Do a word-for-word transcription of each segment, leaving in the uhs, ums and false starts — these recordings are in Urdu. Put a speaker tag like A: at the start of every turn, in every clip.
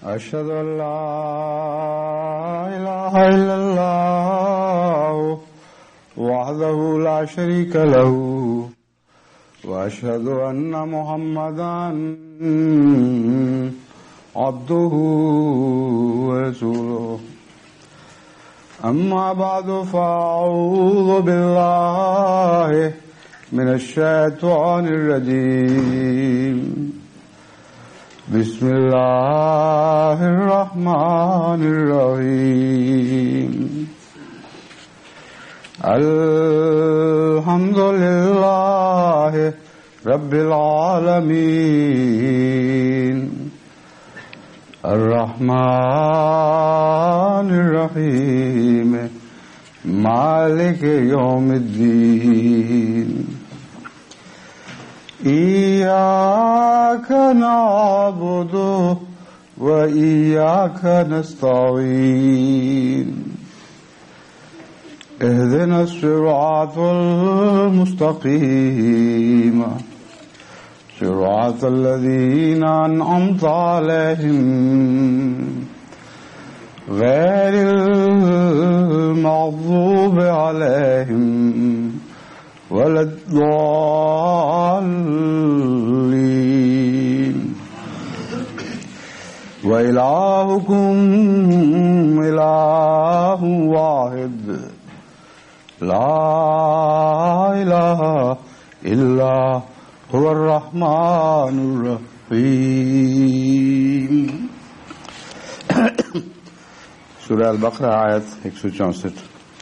A: أشهد أن لا إله إلا الله وحده لا شريك له وأشهد أن محمدا عبده ورسوله أما بعد فأعوذ بالله من الشيطان الرجيم بسم الله الرحمن الرحيم الحمد لله رب العالمين الرحمن الرحيم مالك يوم الدين إياك نعبد وإياك نستعين اهدنا الصراط المستقيم صراط الذين أنعمت عليهم غير المغضوب عليهم ولا الضالين وإلهكم إله واحد لا إله إلا هو الرحمن الرحيم. سورہ البقرہ آیت ایک سو چونسٹھ.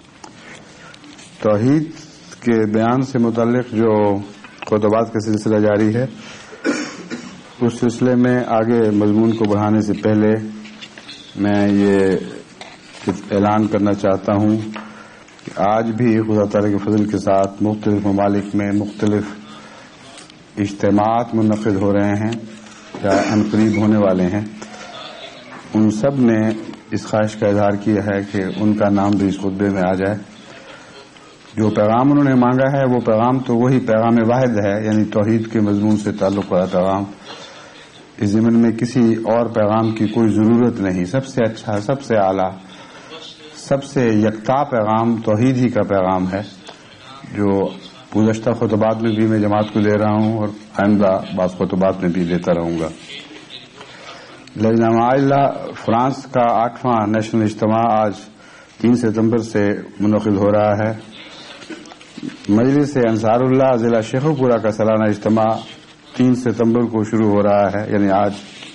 A: توحید کے بیان سے متعلق جو خطبات کا سلسلہ جاری ہے، اس سلسلے میں آگے مضمون کو بڑھانے سے پہلے میں یہ اعلان کرنا چاہتا ہوں کہ آج بھی خدا تعالی کے فضل کے ساتھ مختلف ممالک میں مختلف اجتماعات منعقد ہو رہے ہیں یا عنقریب ہونے والے ہیں. ان سب نے اس خواہش کا اظہار کیا ہے کہ ان کا نام بھی اس خطبے میں آ جائے. جو پیغام انہوں نے مانگا ہے وہ پیغام تو وہی پیغام واحد ہے، یعنی توحید کے مضمون سے تعلق والا پیغام. اس ضمن میں کسی اور پیغام کی کوئی ضرورت نہیں. سب سے اچھا، سب سے اعلیٰ، سب سے یکتا پیغام توحید ہی کا پیغام ہے، جو گزشتہ خطبات میں بھی میں جماعت کو دے رہا ہوں اور آئندہ بعض خطبات میں بھی دیتا رہوں گا. لجنہ معاہدہ فرانس کا آٹھواں نیشنل اجتماع آج تین ستمبر سے منعقد ہو رہا ہے. مجلس انصار اللہ ضلع شیخو پورہ کا سالانہ اجتماع تین ستمبر کو شروع ہو رہا ہے، یعنی آج.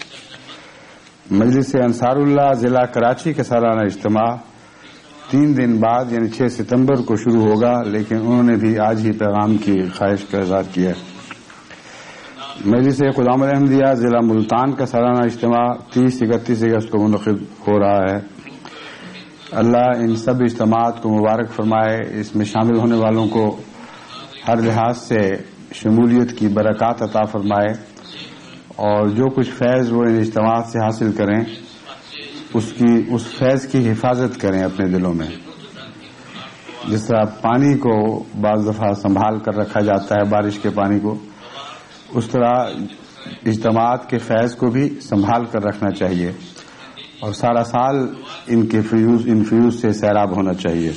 A: مجلس انصار اللہ ضلع کراچی کا سالانہ اجتماع تین دن بعد یعنی چھ ستمبر کو شروع ہوگا، لیکن انہوں نے بھی آج ہی پیغام کی خواہش کا اظہار کیا ہے. مجلس خدامت احمدیہ ضلع ملتان کا سالانہ اجتماع تیس اکتیس اگست کو منعقد ہو رہا ہے. اللہ ان سب اجتماعات کو مبارک فرمائے، اس میں شامل ہونے والوں کو ہر لحاظ سے شمولیت کی برکات عطا فرمائے، اور جو کچھ فیض وہ ان اجتماعات سے حاصل کریں اس کی اس فیض کی حفاظت کریں اپنے دلوں میں. جس طرح پانی کو بعض دفعہ سنبھال کر رکھا جاتا ہے، بارش کے پانی کو، اس طرح اجتماعات کے فیض کو بھی سنبھال کر رکھنا چاہیے اور سارا سال ان کے فیوز ان فیوز سے سیراب ہونا چاہیے.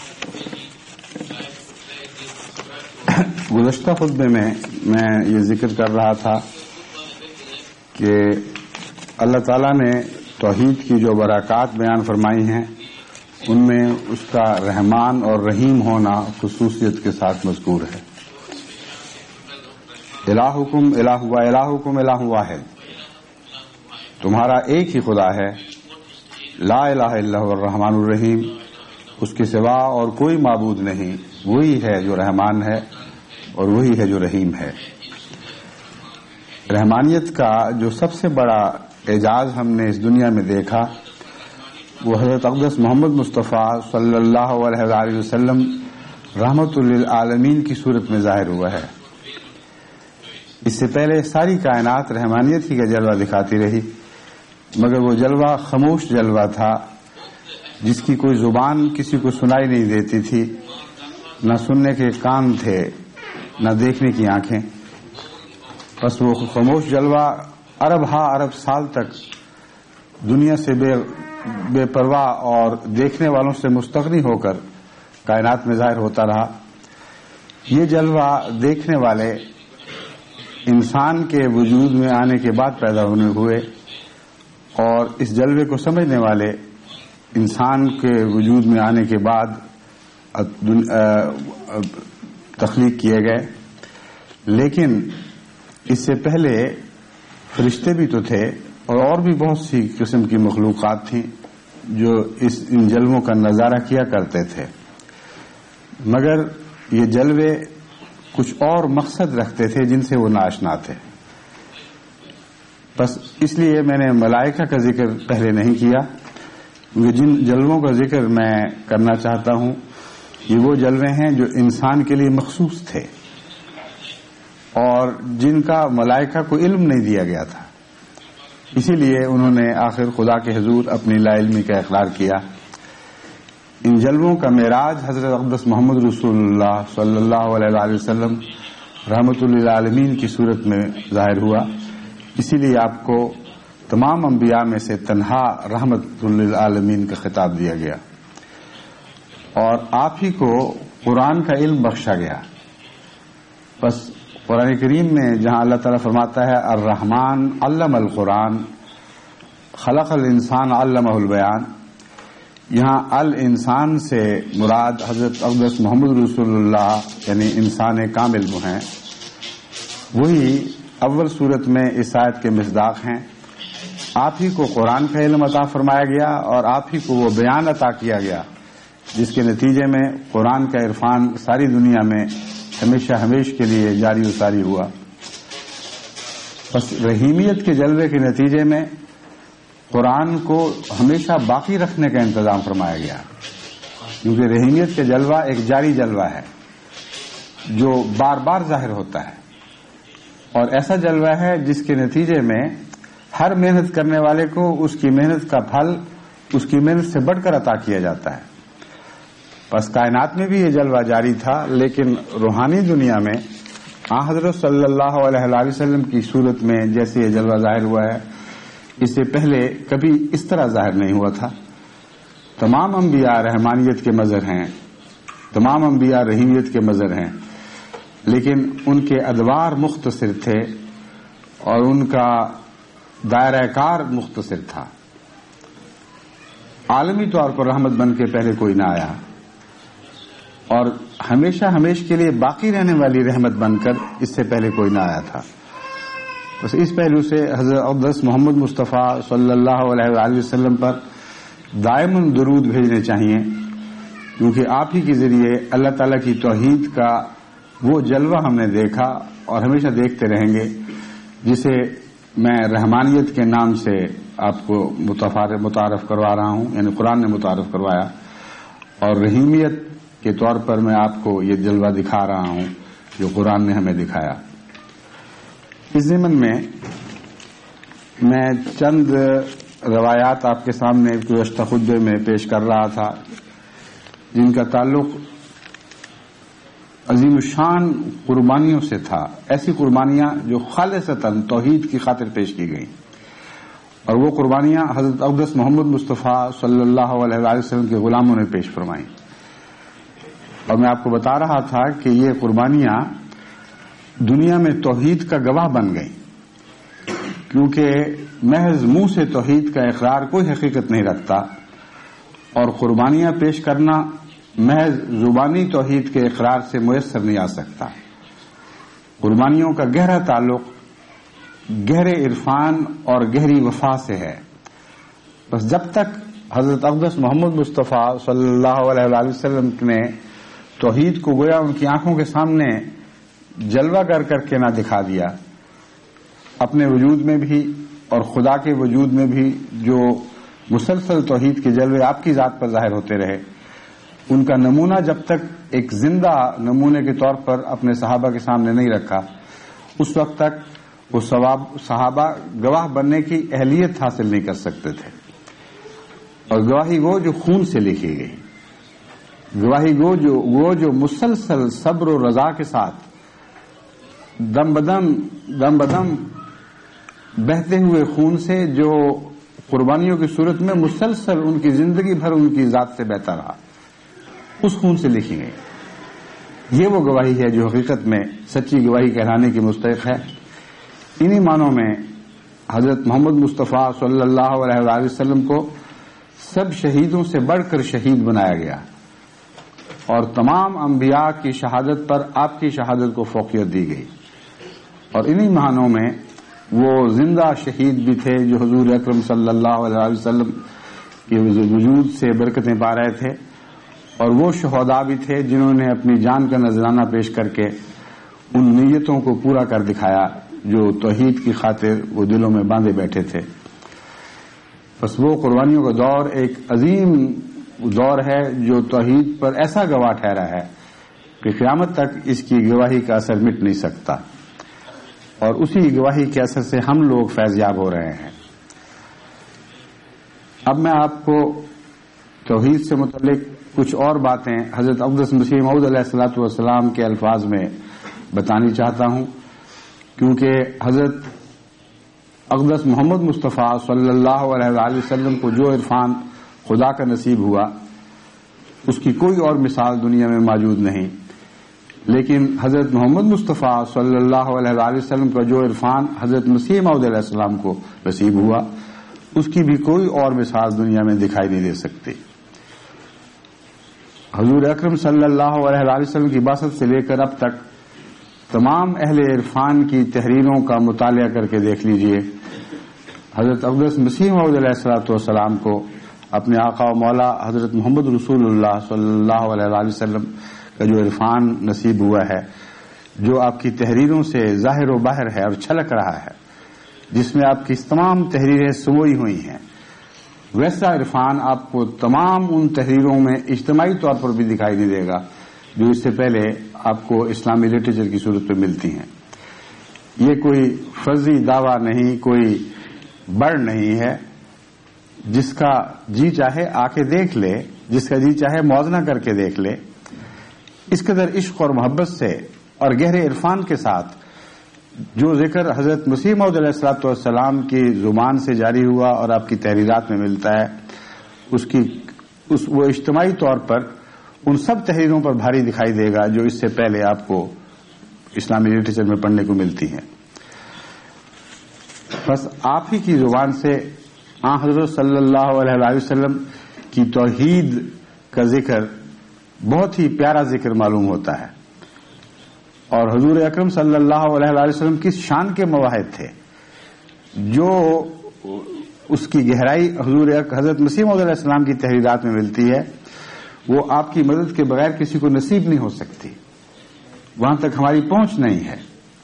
A: گزشتہ خطبے میں میں یہ ذکر کر رہا تھا کہ اللہ تعالیٰ نے توحید کی جو برکات بیان فرمائی ہیں ان میں اس کا رحمان اور رحیم ہونا خصوصیت کے ساتھ مذکور ہے. الہکم الہ و الہکم الہ واحد، تمہارا ایک ہی خدا ہے، لا الہ الا هو الرحمن الرحیم، اس کے سوا اور کوئی معبود نہیں، وہی ہے جو رحمان ہے اور وہی ہے جو رحیم ہے. رحمانیت کا جو سب سے بڑا اعجاز ہم نے اس دنیا میں دیکھا وہ حضرت اقدس محمد مصطفیٰ صلی اللہ علیہ وآلہ وسلم رحمت للعالمین کی صورت میں ظاہر ہوا ہے. اس سے پہلے ساری کائنات رحمانیت ہی کا جلوہ دکھاتی رہی، مگر وہ جلوہ خاموش جلوہ تھا جس کی کوئی زبان کسی کو سنائی نہیں دیتی تھی، نہ سننے کے کان تھے نہ دیکھنے کی آنکھیں. بس وہ خاموش جلوہ عرب ہا عرب سال تک دنیا سے بے بے پرواہ اور دیکھنے والوں سے مستغنی ہو کر کائنات میں ظاہر ہوتا رہا. یہ جلوہ دیکھنے والے انسان کے وجود میں آنے کے بعد پیدا ہونے ہوئے اور اس جلوے کو سمجھنے والے انسان کے وجود میں آنے کے بعد تخلیق کیے گئے. لیکن اس سے پہلے فرشتے بھی تو تھے اور اور بھی بہت سی قسم کی مخلوقات تھیں جو اس ان جلووں کا نظارہ کیا کرتے تھے، مگر یہ جلوے کچھ اور مقصد رکھتے تھے جن سے وہ ناآشنا تھے. بس اس لیے میں نے ملائکہ کا ذکر پہلے نہیں کیا، کیونکہ جن جلووں کا ذکر میں کرنا چاہتا ہوں یہ وہ جلوے ہیں جو انسان کے لیے مخصوص تھے اور جن کا ملائکہ کو علم نہیں دیا گیا تھا. اسی لیے انہوں نے آخر خدا کے حضور اپنی لا علمی کا اقرار کیا. ان جلووں کا معراج حضرت اقدس محمد رسول اللہ صلی اللہ علیہ وآلہ وسلم رحمت للعالمین کی صورت میں ظاہر ہوا. اسی لیے آپ کو تمام انبیاء میں سے تنہا رحمت للعالمین کا خطاب دیا گیا اور آپ ہی کو قرآن کا علم بخشا گیا. بس قرآن کریم میں جہاں اللہ تعالیٰ فرماتا ہے الرحمن علم القرآن خلق الانسان علمہ البیان، یہاں الانسان سے مراد حضرت اقدس محمد رسول اللہ یعنی انسان کامل وہ ہیں. وہی اول صورت میں اس آیت کے مصداق ہیں. آپ ہی کو قرآن کا علم عطا فرمایا گیا اور آپ ہی کو وہ بیان عطا کیا گیا جس کے نتیجے میں قرآن کا عرفان ساری دنیا میں ہمیشہ ہمیش کے لیے جاری و ساری ہوا. بس رحیمیت کے جلوے کے نتیجے میں قرآن کو ہمیشہ باقی رکھنے کا انتظام فرمایا گیا، کیونکہ رحیمیت کا جلوہ ایک جاری جلوہ ہے جو بار بار ظاہر ہوتا ہے اور ایسا جلوہ ہے جس کے نتیجے میں ہر محنت کرنے والے کو اس کی محنت کا پھل اس کی محنت سے بڑھ کر عطا کیا جاتا ہے. بس کائنات میں بھی یہ جلوہ جاری تھا، لیکن روحانی دنیا میں آن حضرت صلی اللہ علیہ وسلم کی صورت میں جیسے یہ جلوہ ظاہر ہوا ہے اس سے پہلے کبھی اس طرح ظاہر نہیں ہوا تھا. تمام انبیاء رحمانیت کے مظہر ہیں، تمام انبیاء رحیمیت کے مظہر ہیں، لیکن ان کے ادوار مختصر تھے اور ان کا دائرہ کار مختصر تھا. عالمی طور پر رحمت بن کے پہلے کوئی نہ آیا اور ہمیشہ ہمیش کے لیے باقی رہنے والی رحمت بن کر اس سے پہلے کوئی نہ آیا تھا. بس اس پہلو سے حضرت اقدس محمد مصطفیٰ صلی اللہ علیہ وآلہ وسلم پر دائم درود بھیجنے چاہیے، کیونکہ آپ ہی کے ذریعے اللہ تعالیٰ کی توحید کا وہ جلوہ ہم نے دیکھا اور ہمیشہ دیکھتے رہیں گے جسے میں رحمانیت کے نام سے آپ کو متعارف کروا رہا ہوں، یعنی قرآن نے متعارف کروایا، اور رحیمیت کے طور پر میں آپ کو یہ جلوہ دکھا رہا ہوں جو قرآن نے ہمیں دکھایا. اس ضمن میں میں چند روایات آپ کے سامنے گزشتہ خطبے میں پیش کر رہا تھا جن کا تعلق عظیم الشان قربانیوں سے تھا، ایسی قربانیاں جو خالصتاً توحید کی خاطر پیش کی گئیں، اور وہ قربانیاں حضرت اقدس محمد مصطفیٰ صلی اللہ علیہ وآلہ وسلم کے غلاموں نے پیش فرمائیں. اور میں آپ کو بتا رہا تھا کہ یہ قربانیاں دنیا میں توحید کا گواہ بن گئیں، کیونکہ محض منہ سے توحید کا اقرار کوئی حقیقت نہیں رکھتا اور قربانیاں پیش کرنا محض زبانی توحید کے اقرار سے میسر نہیں آ سکتا. قربانیوں کا گہرا تعلق گہرے عرفان اور گہری وفا سے ہے. بس جب تک حضرت اقدس محمد مصطفیٰ صلی اللہ علیہ وآلہ وسلم نے توحید کو گویا ان کی آنکھوں کے سامنے جلوہ گر کر کے نہ دکھا دیا، اپنے وجود میں بھی اور خدا کے وجود میں بھی جو مسلسل توحید کے جلوے آپ کی ذات پر ظاہر ہوتے رہے، ان کا نمونہ جب تک ایک زندہ نمونے کے طور پر اپنے صحابہ کے سامنے نہیں رکھا، اس وقت تک وہ صحابہ گواہ بننے کی اہلیت حاصل نہیں کر سکتے تھے. اور گواہی وہ جو خون سے لکھی گئی، گواہی وہ جو وہ جو مسلسل صبر و رضا کے ساتھ دم بدم دم بدم بہتے ہوئے خون سے جو قربانیوں کی صورت میں مسلسل ان کی زندگی بھر ان کی ذات سے بہتا رہا، اس خون سے لکھی گئی۔ یہ وہ گواہی ہے جو حقیقت میں سچی گواہی کہلانے کی مستحق ہے۔ انہی معنوں میں حضرت محمد مصطفیٰ صلی اللہ علیہ وآلہ وسلم کو سب شہیدوں سے بڑھ کر شہید بنایا گیا، اور تمام انبیاء کی شہادت پر آپ کی شہادت کو فوقیت دی گئی، اور انہی معنوں میں وہ زندہ شہید بھی تھے جو حضور اکرم صلی اللہ علیہ وسلم کے وجود سے برکتیں پا رہے تھے، اور وہ شہداء بھی تھے جنہوں نے اپنی جان کا نذرانہ پیش کر کے ان نیتوں کو پورا کر دکھایا جو توحید کی خاطر وہ دلوں میں باندھے بیٹھے تھے۔ بس وہ قربانیوں کا دور ایک عظیم دور ہے جو توحید پر ایسا گواہ ٹھہرا ہے کہ قیامت تک اس کی گواہی کا اثر مٹ نہیں سکتا، اور اسی گواہی کے اثر سے ہم لوگ فیض یاب ہو رہے ہیں۔ اب میں آپ کو توحید سے متعلق کچھ اور باتیں حضرت اقدس مسیح موعود علیہ الصلوۃ والسلام کے الفاظ میں بتانی چاہتا ہوں، کیونکہ حضرت اقدس محمد مصطفیٰ صلی اللہ علیہ وآلہ وسلم کو جو عرفان خدا کا نصیب ہوا اس کی کوئی اور مثال دنیا میں موجود نہیں، لیکن حضرت محمد مصطفیٰ صلی اللہ علیہ وآلہ وسلم کا جو عرفان حضرت مسیح موعود علیہ السلام کو نصیب ہوا اس کی بھی کوئی اور مثال دنیا میں دکھائی نہیں دے سکتی۔ حضور اکرم صلی اللہ علیہ وآلہ وسلم کی بعثت سے لے کر اب تک تمام اہل عرفان کی تحریروں کا مطالعہ کر کے دیکھ لیجئے، حضرت اقدس مسیح موعود علیہ الصلوۃ والسلام کو اپنے آقا و مولا حضرت محمد رسول اللہ صلی اللہ علیہ وآلہ وسلم کا جو عرفان نصیب ہوا ہے، جو آپ کی تحریروں سے ظاہر و باہر ہے اور چھلک رہا ہے، جس میں آپ کی تمام تحریریں سموئی ہوئی ہیں، ویسا عرفان آپ کو تمام ان تحریروں میں اجتماعی طور پر بھی دکھائی نہیں دے گا جو اس سے پہلے آپ کو اسلامی لٹریچر کی صورت پہ ملتی ہیں۔ یہ کوئی فرضی دعویٰ نہیں، کوئی بڑھ نہیں ہے، جس کا جی چاہے آ کے دیکھ لے، جس کا جی چاہے موازنہ کر کے دیکھ لے۔ اس قدر عشق اور محبت سے اور گہرے عرفان کے ساتھ جو ذکر حضرت مسیح موعود علیہ الصلوۃ والسلام کی زبان سے جاری ہوا اور آپ کی تحریرات میں ملتا ہے، اس کی اس وہ اجتماعی طور پر ان سب تحریروں پر بھاری دکھائی دے گا جو اس سے پہلے آپ کو اسلامی لٹریچر میں پڑھنے کو ملتی ہیں۔ بس آپ ہی کی زبان سے آن حضرت صلی اللہ علیہ وآلہ وسلم کی توحید کا ذکر بہت ہی پیارا ذکر معلوم ہوتا ہے، اور حضور اکرم صلی اللہ علیہ وآلہ وسلم کس شان کے مواہب تھے جو اس کی گہرائی حضور حضرت مسیح موعود علیہ السلام کی تحریرات میں ملتی ہے، وہ آپ کی مدد کے بغیر کسی کو نصیب نہیں ہو سکتی، وہاں تک ہماری پہنچ نہیں ہے۔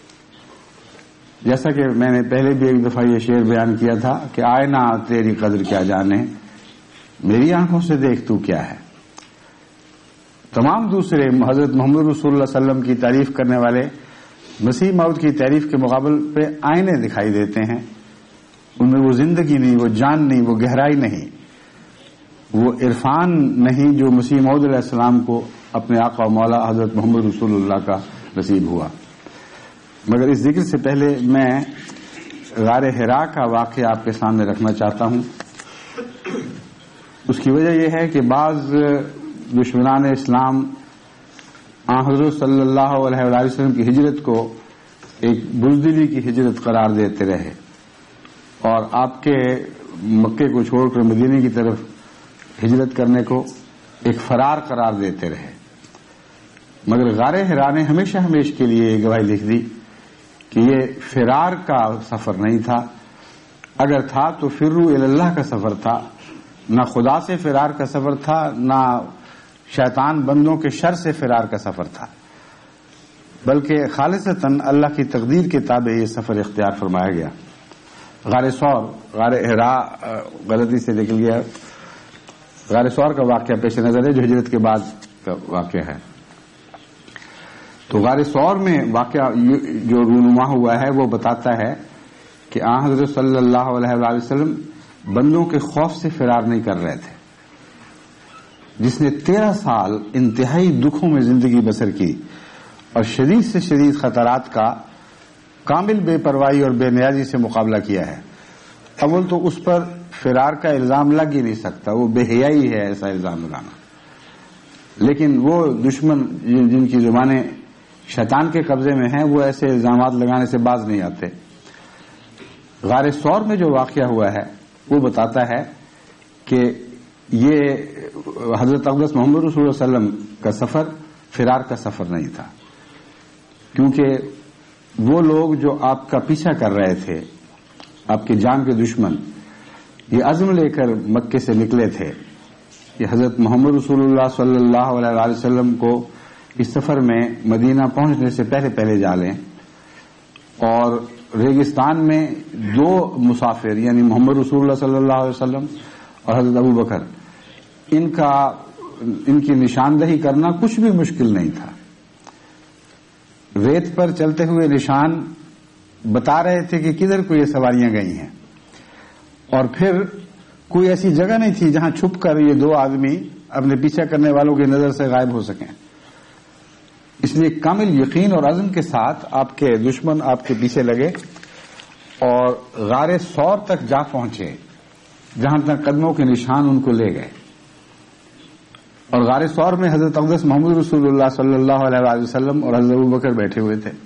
A: جیسا کہ میں نے پہلے بھی ایک دفعہ یہ شعر بیان کیا تھا کہ آئینہ تیری قدر کیا جانے، میری آنکھوں سے دیکھ تو کیا ہے۔ تمام دوسرے حضرت محمد رسول اللہ صلی اللہ علیہ وسلم کی تعریف کرنے والے مسیح موعود کی تعریف کے مقابل پہ آئینے دکھائی دیتے ہیں، ان میں وہ زندگی نہیں، وہ جان نہیں، وہ گہرائی نہیں، وہ عرفان نہیں جو مسیح موعود علیہ السلام کو اپنے آقا و مولا حضرت محمد رسول اللہ کا نصیب ہوا۔ مگر اس ذکر سے پہلے میں غار حرا کا واقعہ آپ کے سامنے رکھنا چاہتا ہوں۔ اس کی وجہ یہ ہے کہ بعض دشمنان اسلام آن حضرت صلی اللہ علیہ وآلہ وسلم کی ہجرت کو ایک بزدلی کی ہجرت قرار دیتے رہے اور آپ کے مکے کو چھوڑ کر مدینے کی طرف ہجرت کرنے کو ایک فرار قرار دیتے رہے۔ مگر غار حرا نے ہمیشہ ہمیشہ کے لیے یہ گواہی لکھ دی کہ یہ فرار کا سفر نہیں تھا، اگر تھا تو فروا الی اللہ کا سفر تھا، نہ خدا سے فرار کا سفر تھا، نہ شیطان بندوں کے شر سے فرار کا سفر تھا، بلکہ خالصتاً اللہ کی تقدیر کے تابع یہ سفر اختیار فرمایا گیا۔ غار ثور، غار حرا غلطی سے نکل گیا، غار ثور کا واقعہ پیش نظر ہے جو ہجرت کے بعد کا واقعہ ہے۔ تو غار ثور میں واقعہ جو رونما ہوا ہے وہ بتاتا ہے کہ آن حضرت صلی اللہ علیہ وآلہ وسلم بندوں کے خوف سے فرار نہیں کر رہے تھے۔ جس نے تیرہ سال انتہائی دکھوں میں زندگی بسر کی اور شدید سے شدید خطرات کا کامل بے پرواہی اور بے نیازی سے مقابلہ کیا ہے، اول تو اس پر فرار کا الزام لگ ہی نہیں سکتا، وہ بے حیائی ہے ایسا الزام لگانا. لیکن وہ دشمن جن کی زبانیں شیطان کے قبضے میں ہیں وہ ایسے الزامات لگانے سے باز نہیں آتے. غار ثور میں جو واقعہ ہوا ہے وہ بتاتا ہے کہ یہ حضرت اقدس محمد رسول اللہ علیہ وسلم کا سفر فرار کا سفر نہیں تھا، کیونکہ وہ لوگ جو آپ کا پیچھا کر رہے تھے، آپ کی جان کے دشمن، یہ عزم لے کر مکے سے نکلے تھے کہ حضرت محمد رسول اللہ صلی اللہ علیہ وسلم کو اس سفر میں مدینہ پہنچنے سے پہلے پہلے جا لیں، اور ریگستان میں دو مسافر یعنی محمد رسول اللہ صلی اللہ علیہ وسلم اور حضرت ابو بکر، ان کا ان کی نشاندہی کرنا کچھ بھی مشکل نہیں تھا. ریت پر چلتے ہوئے نشان بتا رہے تھے کہ کدھر کو یہ سواریاں گئی ہیں، اور پھر کوئی ایسی جگہ نہیں تھی جہاں چھپ کر یہ دو آدمی اپنے پیچھا کرنے والوں کی نظر سے غائب ہو سکیں. اس لیے کامل یقین اور عزم کے ساتھ آپ کے دشمن آپ کے پیچھے لگے اور غار ثور تک جا پہنچے، جہاں تک قدموں کے نشان ان کو لے گئے. اور غار ثور میں حضرت اقدس محمد رسول اللہ صلی اللہ علیہ وسلم اور حضرت ابو بکر بیٹھے ہوئے تھے.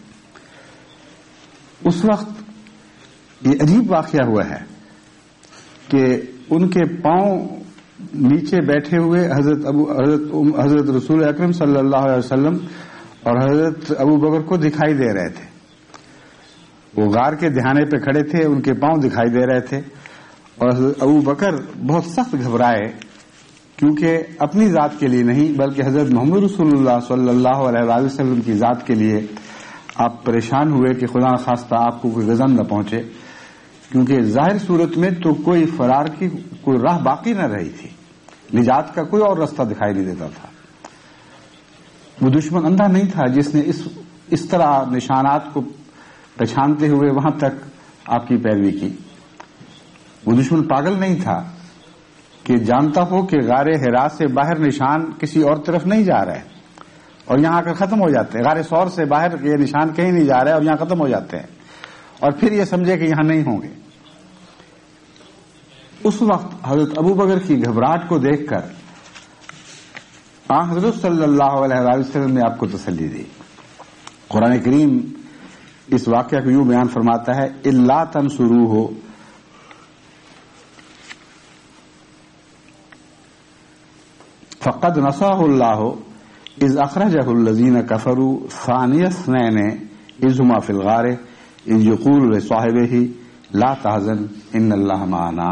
A: اس وقت یہ عجیب واقعہ ہوا ہے کہ ان کے پاؤں نیچے بیٹھے ہوئے حضرت ابو حضرت حضرت رسول اکرم صلی اللہ علیہ وسلم اور حضرت ابو بکر کو دکھائی دے رہے تھے. وہ غار کے دہانے پہ کھڑے تھے، ان کے پاؤں دکھائی دے رہے تھے، اور حضرت ابو بکر بہت سخت گھبرائے، کیونکہ اپنی ذات کے لیے نہیں بلکہ حضرت محمد رسول اللہ صلی اللہ علیہ وسلم کی ذات کے لیے آپ پریشان ہوئے کہ خدا نخواستہ آپ کو کوئی غضب نہ پہنچے، کیونکہ ظاہر صورت میں تو کوئی فرار کی کوئی راہ باقی نہ رہی تھی، نجات کا کوئی اور راستہ دکھائی نہیں دیتا تھا. وہ دشمن اندھا نہیں تھا جس نے اس اس طرح نشانات کو پہچانتے ہوئے وہاں تک آپ کی پیروی کی. وہ دشمن پاگل نہیں تھا کہ جانتا ہو کہ غار حرا سے باہر نشان کسی اور طرف نہیں جا رہے اور یہاں آ کر ختم ہو جاتے ہیں. غار ثور سے باہر یہ نشان کہیں نہیں جا رہے اور یہاں ختم ہو جاتے ہیں، اور پھر یہ سمجھے کہ یہاں نہیں ہوں گے. اس وقت حضرت ابو بکر کی گھبراہٹ کو دیکھ کر آن حضرت صلی اللہ علیہ وسلم نے آپ کو تسلی دی. قرآن کریم اس واقعہ کو یوں بیان فرماتا ہے، الا تنصروہ فقد نصرہ اللہ اذ اخرجہ الذین کفروا ثانی اثنین اذ ہما فی الغار اذ یقول لصاحبہ لا تحزن ان اللہ معنا.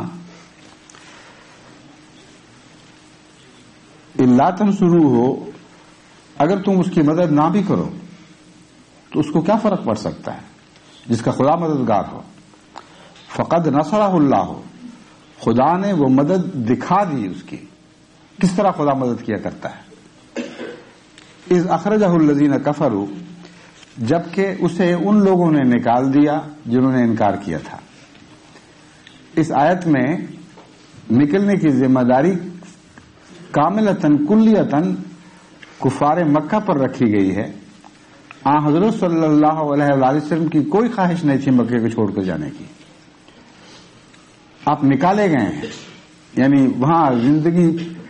A: الا تنصروہ، اگر تم اس کی مدد نہ بھی کرو تو اس کو کیا فرق پڑ سکتا ہے جس کا خدا مددگار ہو. فقد نصرہ اللہ، خدا نے وہ مدد دکھا دی اس کی. کس طرح خدا مدد کیا کرتا ہے؟ اذ اخرجہ الذین کفروا، جبکہ اسے ان لوگوں نے نکال دیا جنہوں نے انکار کیا تھا. اس آیت میں نکلنے کی ذمہ داری کاملتاً کلیتاً کفار مکہ پر رکھی گئی ہے. آن حضرت صلی اللہ علیہ وسلم کی کوئی خواہش نہیں تھی مکے کو چھوڑ کر جانے کی. آپ نکالے گئے ہیں، یعنی وہاں زندگی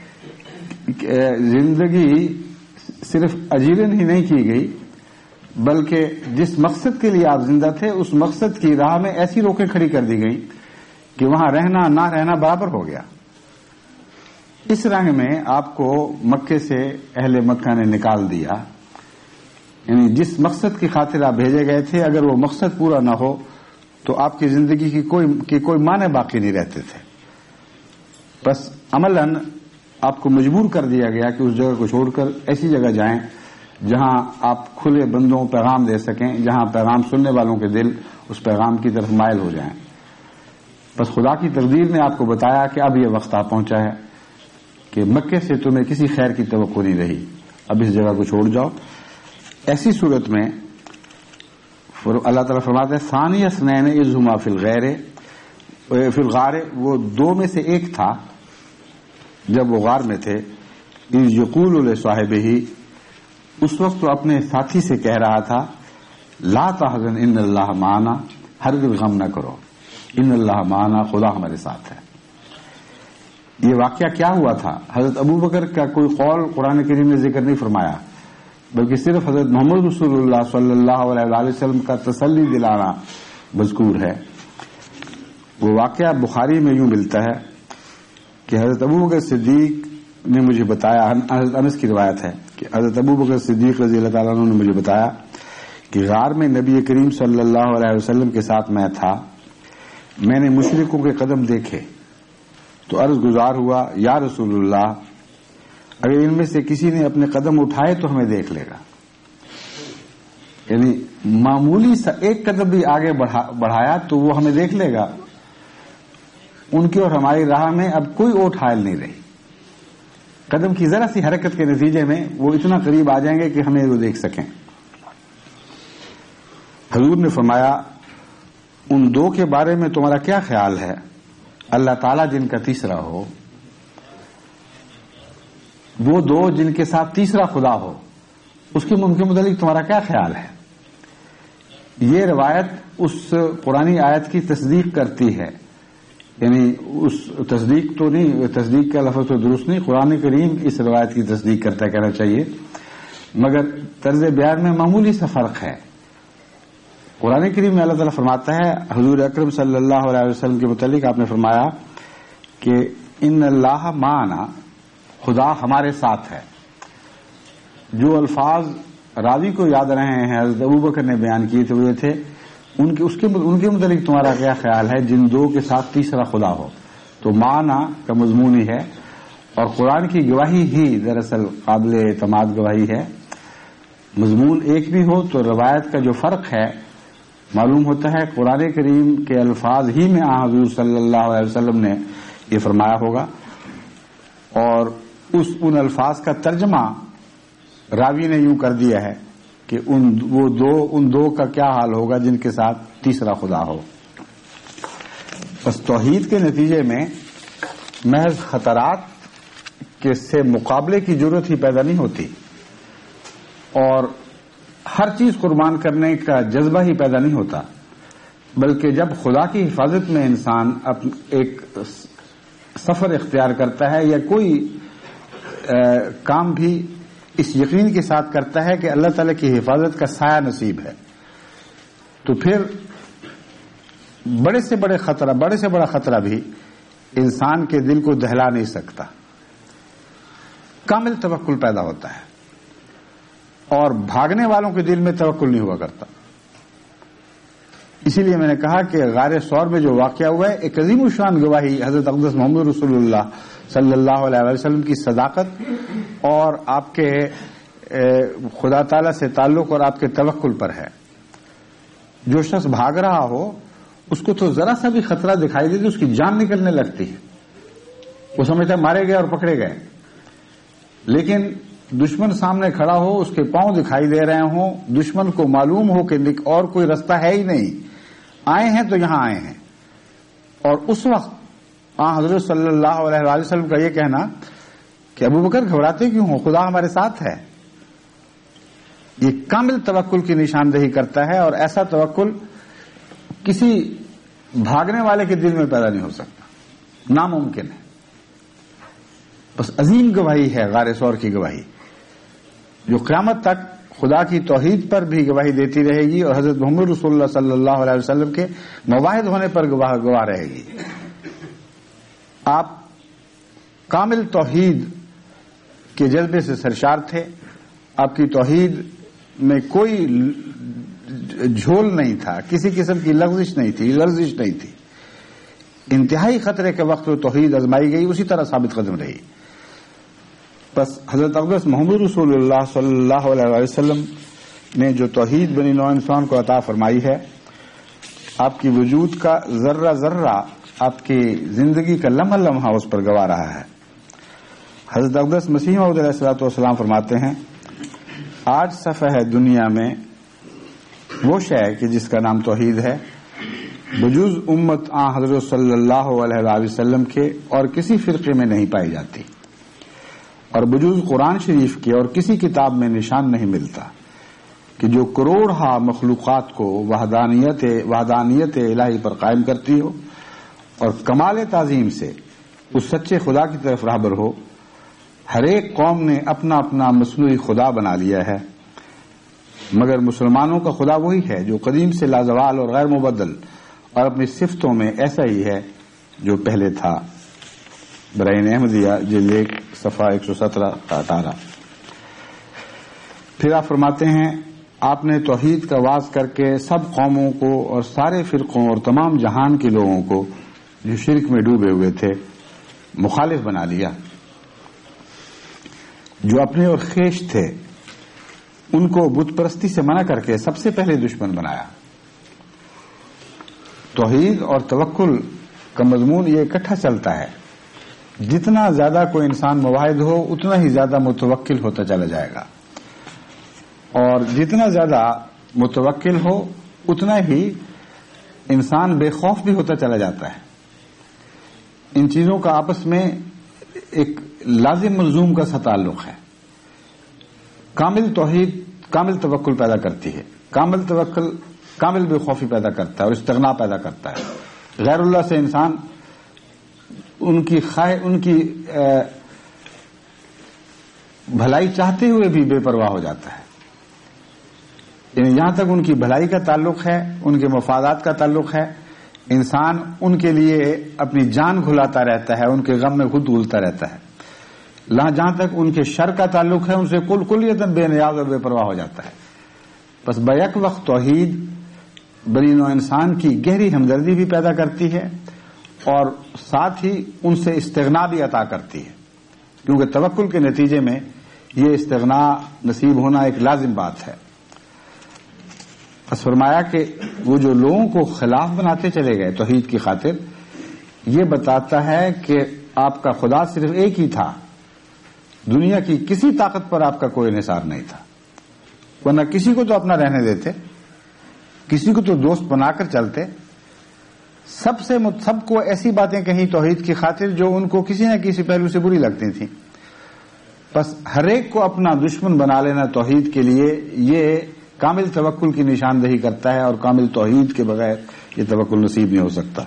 A: زندگی صرف اجیرن ہی نہیں کی گئی بلکہ جس مقصد کے لیے آپ زندہ تھے اس مقصد کی راہ میں ایسی روکیں کھڑی کر دی گئی کہ وہاں رہنا نہ رہنا برابر ہو گیا. اس رنگ میں آپ کو مکے سے اہل مکہ نے نکال دیا، یعنی جس مقصد کی خاطر آپ بھیجے گئے تھے اگر وہ مقصد پورا نہ ہو تو آپ کی زندگی کی کوئی کی کوئی معنی باقی نہیں رہتے تھے. بس عملاً آپ کو مجبور کر دیا گیا کہ اس جگہ کو چھوڑ کر ایسی جگہ جائیں جہاں آپ کھلے بندوں پیغام دے سکیں، جہاں پیغام سننے والوں کے دل اس پیغام کی طرف مائل ہو جائیں. بس خدا کی تقدیر نے آپ کو بتایا کہ اب یہ وقت آ پہنچا ہے کہ مکے سے تمہیں کسی خیر کی توقع نہیں رہی، اب اس جگہ کو چھوڑ جاؤ. ایسی صورت میں اللہ تعالیٰ فرماتا ہے ثانی اثنین اذ ہما فی الغار فی الغار، وہ دو میں سے ایک تھا جب وہ غار میں تھے. اذ یقول لصاحبہ، اس وقت وہ اپنے ساتھی سے کہہ رہا تھا لا تحزن ان اللہ معنا، ہرگز غم نہ کرو، ان اللہ معنا، خدا ہمارے ساتھ ہے. یہ واقعہ کیا ہوا تھا؟ حضرت ابو بکر کا کوئی قول قرآن کریم نے ذکر نہیں فرمایا، بلکہ صرف حضرت محمد رسول اللہ صلی اللہ علیہ وسلم کا تسلی دلانا مذکور ہے۔ وہ واقعہ بخاری میں یوں ملتا ہے کہ حضرت ابو بکر صدیق نے مجھے بتایا، حضرت انس کی روایت ہے کہ حضرت ابو بکر صدیق رضی اللہ تعالیٰ عنہ نے مجھے بتایا کہ غار میں نبی کریم صلی اللہ علیہ وسلم کے ساتھ میں تھا، میں نے مشرکوں کے قدم دیکھے تو عرض گزار ہوا، یا رسول اللہ، اگر ان میں سے کسی نے اپنے قدم اٹھائے تو ہمیں دیکھ لے گا۔ یعنی معمولی سا ایک قدم بھی آگے بڑھایا تو وہ ہمیں دیکھ لے گا۔ ان کی اور ہماری راہ میں اب کوئی اوٹ حائل نہیں رہی، قدم کی ذرا سی حرکت کے نتیجے میں وہ اتنا قریب آ جائیں گے کہ ہمیں وہ دیکھ سکیں۔ حضور نے فرمایا، ان دو کے بارے میں تمہارا کیا خیال ہے؟ اللہ تعالیٰ جن کا تیسرا ہو، وہ دو جن کے ساتھ تیسرا خدا ہو، اس کے ان کے متعلق تمہارا کیا خیال ہے؟ یہ روایت اس قرآنی آیت کی تصدیق کرتی ہے، یعنی اس تصدیق تو نہیں، تصدیق کا لفظ تو درست نہیں، قرآن کریم اس روایت کی تصدیق کرتا ہے کہنا چاہیے، مگر طرز بیان میں معمولی سا فرق ہے۔ قرآن کریم میں اللہ تعالیٰ فرماتا ہے، حضور اکرم صلی اللہ علیہ وسلم کے متعلق آپ نے فرمایا کہ ان اللہ معنا، خدا ہمارے ساتھ ہے۔ جو الفاظ راوی کو یاد رہے ہیں حضرت ابو بکر نے بیان کیے تھے وہ یہ تھے، ان کے اس کے ان کے متعلق تمہارا کیا خیال ہے جن دو کے ساتھ تیسرا خدا ہو؟ تو معنی کا مضمون ہی ہے، اور قرآن کی گواہی ہی دراصل قابل اعتماد گواہی ہے۔ مضمون ایک بھی ہو تو روایت کا جو فرق ہے معلوم ہوتا ہے، قرآن کریم کے الفاظ ہی میں آن حضور صلی اللہ علیہ وسلم نے یہ فرمایا ہوگا، اور اس ان الفاظ کا ترجمہ راوی نے یوں کر دیا ہے کہ ان وہ دو ان دو کا کیا حال ہوگا جن کے ساتھ تیسرا خدا ہو۔ بس توحید کے نتیجے میں محض خطرات کے سے مقابلے کی ضرورت ہی پیدا نہیں ہوتی، اور ہر چیز قربان کرنے کا جذبہ ہی پیدا نہیں ہوتا، بلکہ جب خدا کی حفاظت میں انسان ایک سفر اختیار کرتا ہے یا کوئی کام بھی اس یقین کے ساتھ کرتا ہے کہ اللہ تعالی کی حفاظت کا سایہ نصیب ہے، تو پھر بڑے سے بڑے خطرہ بڑے سے بڑا خطرہ بھی انسان کے دل کو دہلا نہیں سکتا، کامل توکل پیدا ہوتا ہے، اور بھاگنے والوں کے دل میں توکل نہیں ہوا کرتا۔ اسی لیے میں نے کہا کہ غار ثور میں جو واقعہ ہوا ہے ایک عظیم الشان گواہی حضرت اقدس محمد رسول اللہ صلی اللہ علیہ وسلم کی صداقت اور آپ کے خدا تعالی سے تعلق اور آپ کے توکل پر ہے۔ جو شخص بھاگ رہا ہو اس کو تو ذرا سا بھی خطرہ دکھائی دے تو اس کی جان نکلنے لگتی ہے، وہ سمجھتا ہے مارے گئے اور پکڑے گئے، لیکن دشمن سامنے کھڑا ہو، اس کے پاؤں دکھائی دے رہے ہوں، دشمن کو معلوم ہو کہ اور کوئی رستہ ہے ہی نہیں، آئے ہیں تو یہاں آئے ہیں، اور اس وقت آن حضرت صلی اللہ علیہ وسلم کا یہ کہنا کہ ابو بکر گھبراتے کیوں ہو، خدا ہمارے ساتھ ہے، یہ کامل توکل کی نشاندہی کرتا ہے، اور ایسا توکل کسی بھاگنے والے کے دل میں پیدا نہیں ہو سکتا، ناممکن ہے۔ بس عظیم گواہی ہے غار ثور کی گواہی، جو قیامت تک خدا کی توحید پر بھی گواہی دیتی رہے گی اور حضرت محمد رسول اللہ صلی اللہ علیہ وسلم کے مواحد ہونے پر گواہ گواہ رہے گی۔ آپ کامل توحید کے جذبے سے سرشار تھے، آپ کی توحید میں کوئی جھول نہیں تھا، کسی قسم کی لغزش نہیں تھی، لرزش نہیں تھی، انتہائی خطرے کے وقت وہ توحید آزمائی گئی، اسی طرح ثابت قدم رہی۔ بس حضرت اقدس محمد رسول اللہ صلی اللہ علیہ وسلم نے جو توحید بنی نوع انسان کو عطا فرمائی ہے، آپ کی وجود کا ذرہ ذرہ، آپ کی زندگی کا لمحہ لمحہ اس پر گواہ رہا ہے۔ حضرت اقدس مسیح موعود علیہ الصلوۃ والسلام فرماتے ہیں، آج صفحہ ہے دنیا میں وہ شے کہ جس کا نام توحید ہے، بجز امت آن حضرت صلی اللہ علیہ وسلم کے اور کسی فرقے میں نہیں پائی جاتی، اور بجز قرآن شریف کے اور کسی کتاب میں نشان نہیں ملتا کہ جو کروڑہا مخلوقات کو وحدانیت وحدانیت الہی پر قائم کرتی ہو اور کمال تعظیم سے اس سچے خدا کی طرف راہبر ہو۔ ہر ایک قوم نے اپنا اپنا مصنوعی خدا بنا لیا ہے، مگر مسلمانوں کا خدا وہی ہے جو قدیم سے لازوال اور غیر مبدل اور اپنی صفتوں میں ایسا ہی ہے جو پہلے تھا۔ برائن احمدیہ جلد ایک صفحہ ایک سو سترہ اٹھارہ۔ پھر آپ فرماتے ہیں، آپ نے توحید کا واعظ کر کے سب قوموں کو اور سارے فرقوں اور تمام جہان کے لوگوں کو جو شرک میں ڈوبے ہوئے تھے مخالف بنا لیا۔ جو اپنے اور خیش تھے ان کو بت پرستی سے منع کر کے سب سے پہلے دشمن بنایا۔ توحید اور توکل کا مضمون یہ اکٹھا چلتا ہے، جتنا زیادہ کوئی انسان موحد ہو اتنا ہی زیادہ متوکل ہوتا چلا جائے گا، اور جتنا زیادہ متوکل ہو اتنا ہی انسان بے خوف بھی ہوتا چلا جاتا ہے۔ ان چیزوں کا آپس میں ایک لازم ملزوم کا سا تعلق ہے۔ کامل توحید کامل توکل پیدا کرتی ہے، کامل توکل کامل بے خوفی پیدا کرتا ہے اور استغنا پیدا کرتا ہے۔ غیر اللہ سے انسان ان کی خواہ ان کی بھلائی چاہتے ہوئے بھی بے پرواہ ہو جاتا ہے، یعنی جہاں تک ان کی بھلائی کا تعلق ہے، ان کے مفادات کا تعلق ہے، انسان ان کے لیے اپنی جان گھلاتا رہتا ہے، ان کے غم میں خود گھلتا رہتا ہے۔ جہاں تک ان کے شر کا تعلق ہے ان سے کل کلیتاً بے نیاز اور بے پرواہ ہو جاتا ہے۔ بس بیک وقت توحید بنی نوع انسان کی گہری ہمدردی بھی پیدا کرتی ہے اور ساتھ ہی ان سے استغنا بھی عطا کرتی ہے، کیونکہ توکل کے نتیجے میں یہ استغنا نصیب ہونا ایک لازم بات ہے۔ بس فرمایا کہ وہ جو لوگوں کو خلاف بناتے چلے گئے توحید کی خاطر، یہ بتاتا ہے کہ آپ کا خدا صرف ایک ہی تھا، دنیا کی کسی طاقت پر آپ کا کوئی انحصار نہیں تھا، ورنہ کسی کو تو اپنا رہنے دیتے، کسی کو تو دوست بنا کر چلتے، سب سے سب کو ایسی باتیں کہیں توحید کی خاطر جو ان کو کسی نہ کسی پہلو سے بری لگتی تھیں۔ بس ہر ایک کو اپنا دشمن بنا لینا توحید کے لیے یہ کامل توکل کی نشاندہی کرتا ہے، اور کامل توحید کے بغیر یہ توکل نصیب نہیں ہو سکتا۔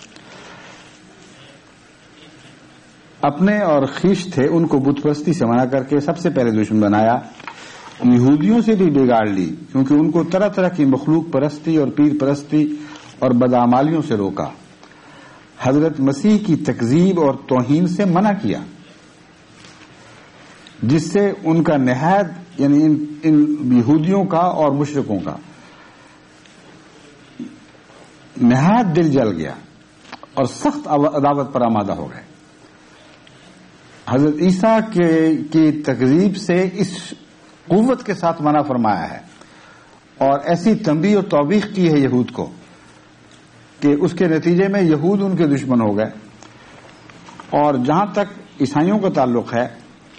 A: اپنے اور خیش تھے ان کو بت پرستی سے منع کر کے سب سے پہلے دشمن بنایا۔ یہودیوں سے بھی بگاڑ لی، کیونکہ ان کو طرح طرح کی مخلوق پرستی اور پیر پرستی اور بدعمالیوں سے روکا۔ حضرت مسیح کی تکذیب اور توہین سے منع کیا، جس سے ان کا نہایت یعنی ان, ان یہودیوں کا اور مشرکوں کا نہایت دل جل گیا اور سخت عداوت پر آمادہ ہو گئے۔ حضرت عیسیٰ کے کی تکذیب سے اس قوت کے ساتھ منع فرمایا ہے، اور ایسی تنبیہ اور توبیخ کی ہے یہود کو کہ اس کے نتیجے میں یہود ان کے دشمن ہو گئے۔ اور جہاں تک عیسائیوں کا تعلق ہے،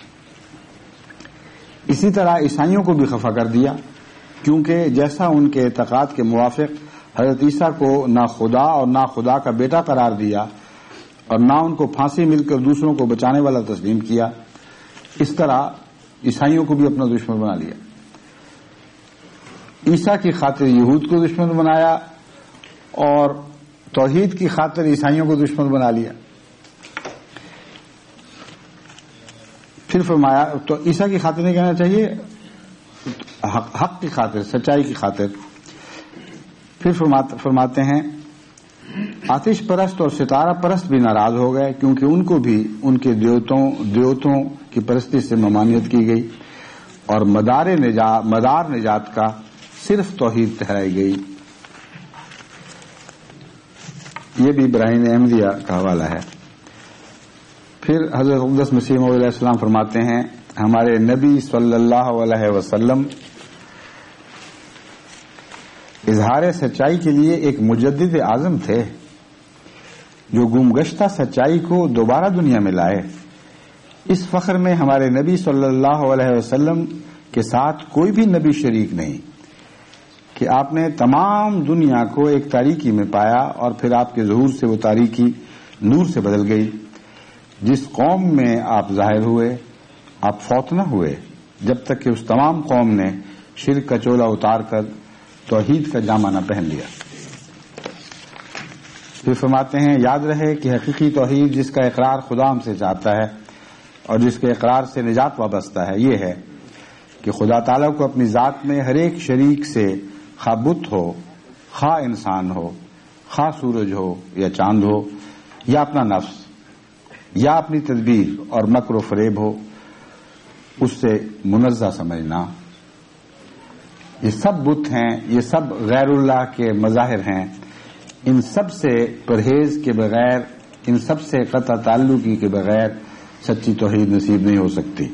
A: اسی طرح عیسائیوں کو بھی خفا کر دیا، کیونکہ جیسا ان کے اعتقاد کے موافق حضرت عیسیٰ کو نہ خدا اور نہ خدا کا بیٹا قرار دیا اور نہ ان کو پھانسی مل کر دوسروں کو بچانے والا تسلیم کیا، اس طرح عیسائیوں کو بھی اپنا دشمن بنا لیا۔ عیسیٰ کی خاطر یہود کو دشمن بنایا اور توحید کی خاطر عیسائیوں کو دشمن بنا لیا۔ پھر فرمایا، تو عیسیٰ کی خاطر نہیں کہنا چاہیے، حق, حق کی خاطر، سچائی کی خاطر۔ پھر فرماتے ہیں، آتش پرست اور ستارہ پرست بھی ناراض ہو گئے، کیونکہ ان کو بھی ان کے دیوتوں دیوتوں کی پرستی سے ممانعت کی گئی اور مدار نجات مدار نجات کا صرف توحید ٹھہرائی گئی۔ یہ بھی برائن احمدیہ کا حوالہ ہے۔ پھر حضرت اقدس مسیح موعود علیہ السلام فرماتے ہیں، ہمارے نبی صلی اللہ علیہ وسلم اظہار سچائی کے لیے ایک مجدد اعظم تھے جو گمگشتہ سچائی کو دوبارہ دنیا میں لائے۔ اس فخر میں ہمارے نبی صلی اللہ علیہ وسلم کے ساتھ کوئی بھی نبی شریک نہیں کہ آپ نے تمام دنیا کو ایک تاریکی میں پایا اور پھر آپ کے ظہور سے وہ تاریکی نور سے بدل گئی۔ جس قوم میں آپ ظاہر ہوئے آپ فوت نہ ہوئے جب تک کہ اس تمام قوم نے شرک کا چولا اتار کر توحید کا جامہ نہ پہن لیا۔ پھر فرماتے ہیں یاد رہے کہ حقیقی توحید جس کا اقرار خدا ہم سے چاہتا ہے اور جس کے اقرار سے نجات وابستہ ہے یہ ہے کہ خدا تعالیٰ کو اپنی ذات میں ہر ایک شریک سے خواہ بت ہو، خواہ انسان ہو، خواہ سورج ہو یا چاند ہو، یا اپنا نفس یا اپنی تدبیر اور مکر و فریب ہو، اس سے منزہ سمجھنا۔ یہ سب بت ہیں، یہ سب غیر اللہ کے مظاہر ہیں، ان سب سے پرہیز کے بغیر، ان سب سے قطع تعلقی کے بغیر سچی توحید نصیب نہیں ہو سکتی۔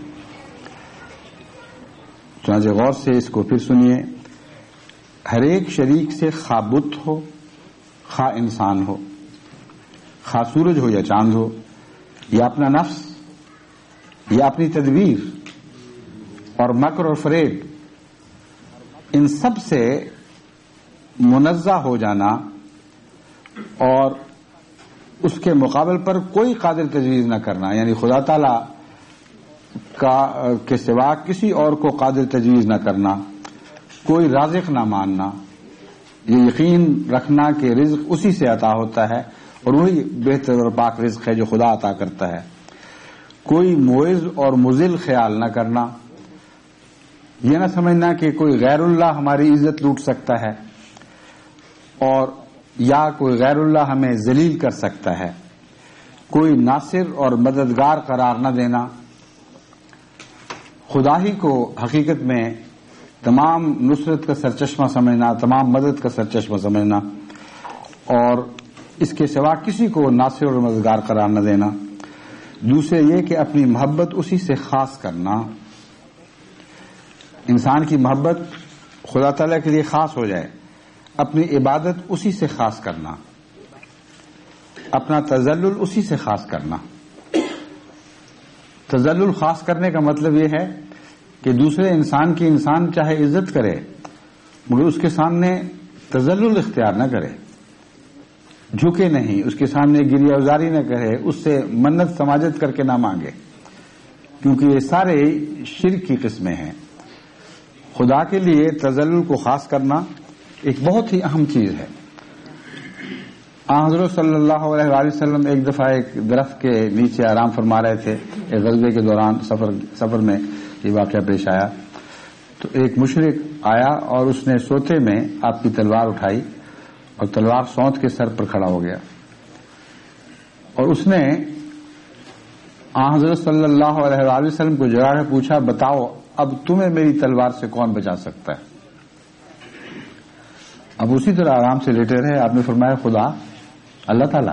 A: چنانچہ غور سے اس کو پھر سنیے، ہر ایک شریک سے خواہ بت ہو، خواہ انسان ہو، خواہ سورج ہو یا چاند ہو، یا اپنا نفس یا اپنی تدبیر اور مکر اور فریب، ان سب سے منزہ ہو جانا اور اس کے مقابل پر کوئی قادر تجویز نہ کرنا، یعنی خدا تعالی کا کے سوا کسی اور کو قادر تجویز نہ کرنا، کوئی رازق نہ ماننا، یہ یقین رکھنا کہ رزق اسی سے عطا ہوتا ہے اور وہی بہتر اور پاک رزق ہے جو خدا عطا کرتا ہے، کوئی معز اور مذل خیال نہ کرنا، یہ نہ سمجھنا کہ کوئی غیر اللہ ہماری عزت لوٹ سکتا ہے اور یا کوئی غیر اللہ ہمیں ذلیل کر سکتا ہے، کوئی ناصر اور مددگار قرار نہ دینا، خدا ہی کو حقیقت میں تمام نصرت کا سرچشمہ سمجھنا، تمام مدد کا سرچشمہ سمجھنا، اور اس کے سوا کسی کو ناصر اور مددگار قرار نہ دینا۔ دوسرے یہ کہ اپنی محبت اسی سے خاص کرنا، انسان کی محبت خدا تعالیٰ کے لیے خاص ہو جائے، اپنی عبادت اسی سے خاص کرنا، اپنا تذلل اسی سے خاص کرنا۔ تذلل خاص کرنے کا مطلب یہ ہے کہ دوسرے انسان کی انسان چاہے عزت کرے مگر اس کے سامنے تذلل اختیار نہ کرے، جھکے نہیں، اس کے سامنے گریہ ازاری نہ کرے، اس سے منت سماجت کر کے نہ مانگے، کیونکہ یہ سارے شرک کی قسمیں ہیں۔ خدا کے لیے تذلل کو خاص کرنا ایک بہت ہی اہم چیز ہے۔ آن حضرت صلی اللہ علیہ وآلہ وسلم ایک دفعہ ایک درخت کے نیچے آرام فرما رہے تھے، ایک غزوے کے دوران سفر سفر میں یہ واقعہ پیش آیا، تو ایک مشرک آیا اور اس نے سوتے میں آپ کی تلوار اٹھائی اور تلوار سونت کے سر پر کھڑا ہو گیا، اور اس نے آن حضرت صلی اللہ علیہ وآلہ وسلم کو جگا کر پوچھا بتاؤ اب تمہیں میری تلوار سے کون بچا سکتا ہے؟ اب اسی طرح آرام سے لیٹے رہے، آپ نے فرمایا خدا، اللہ تعالیٰ۔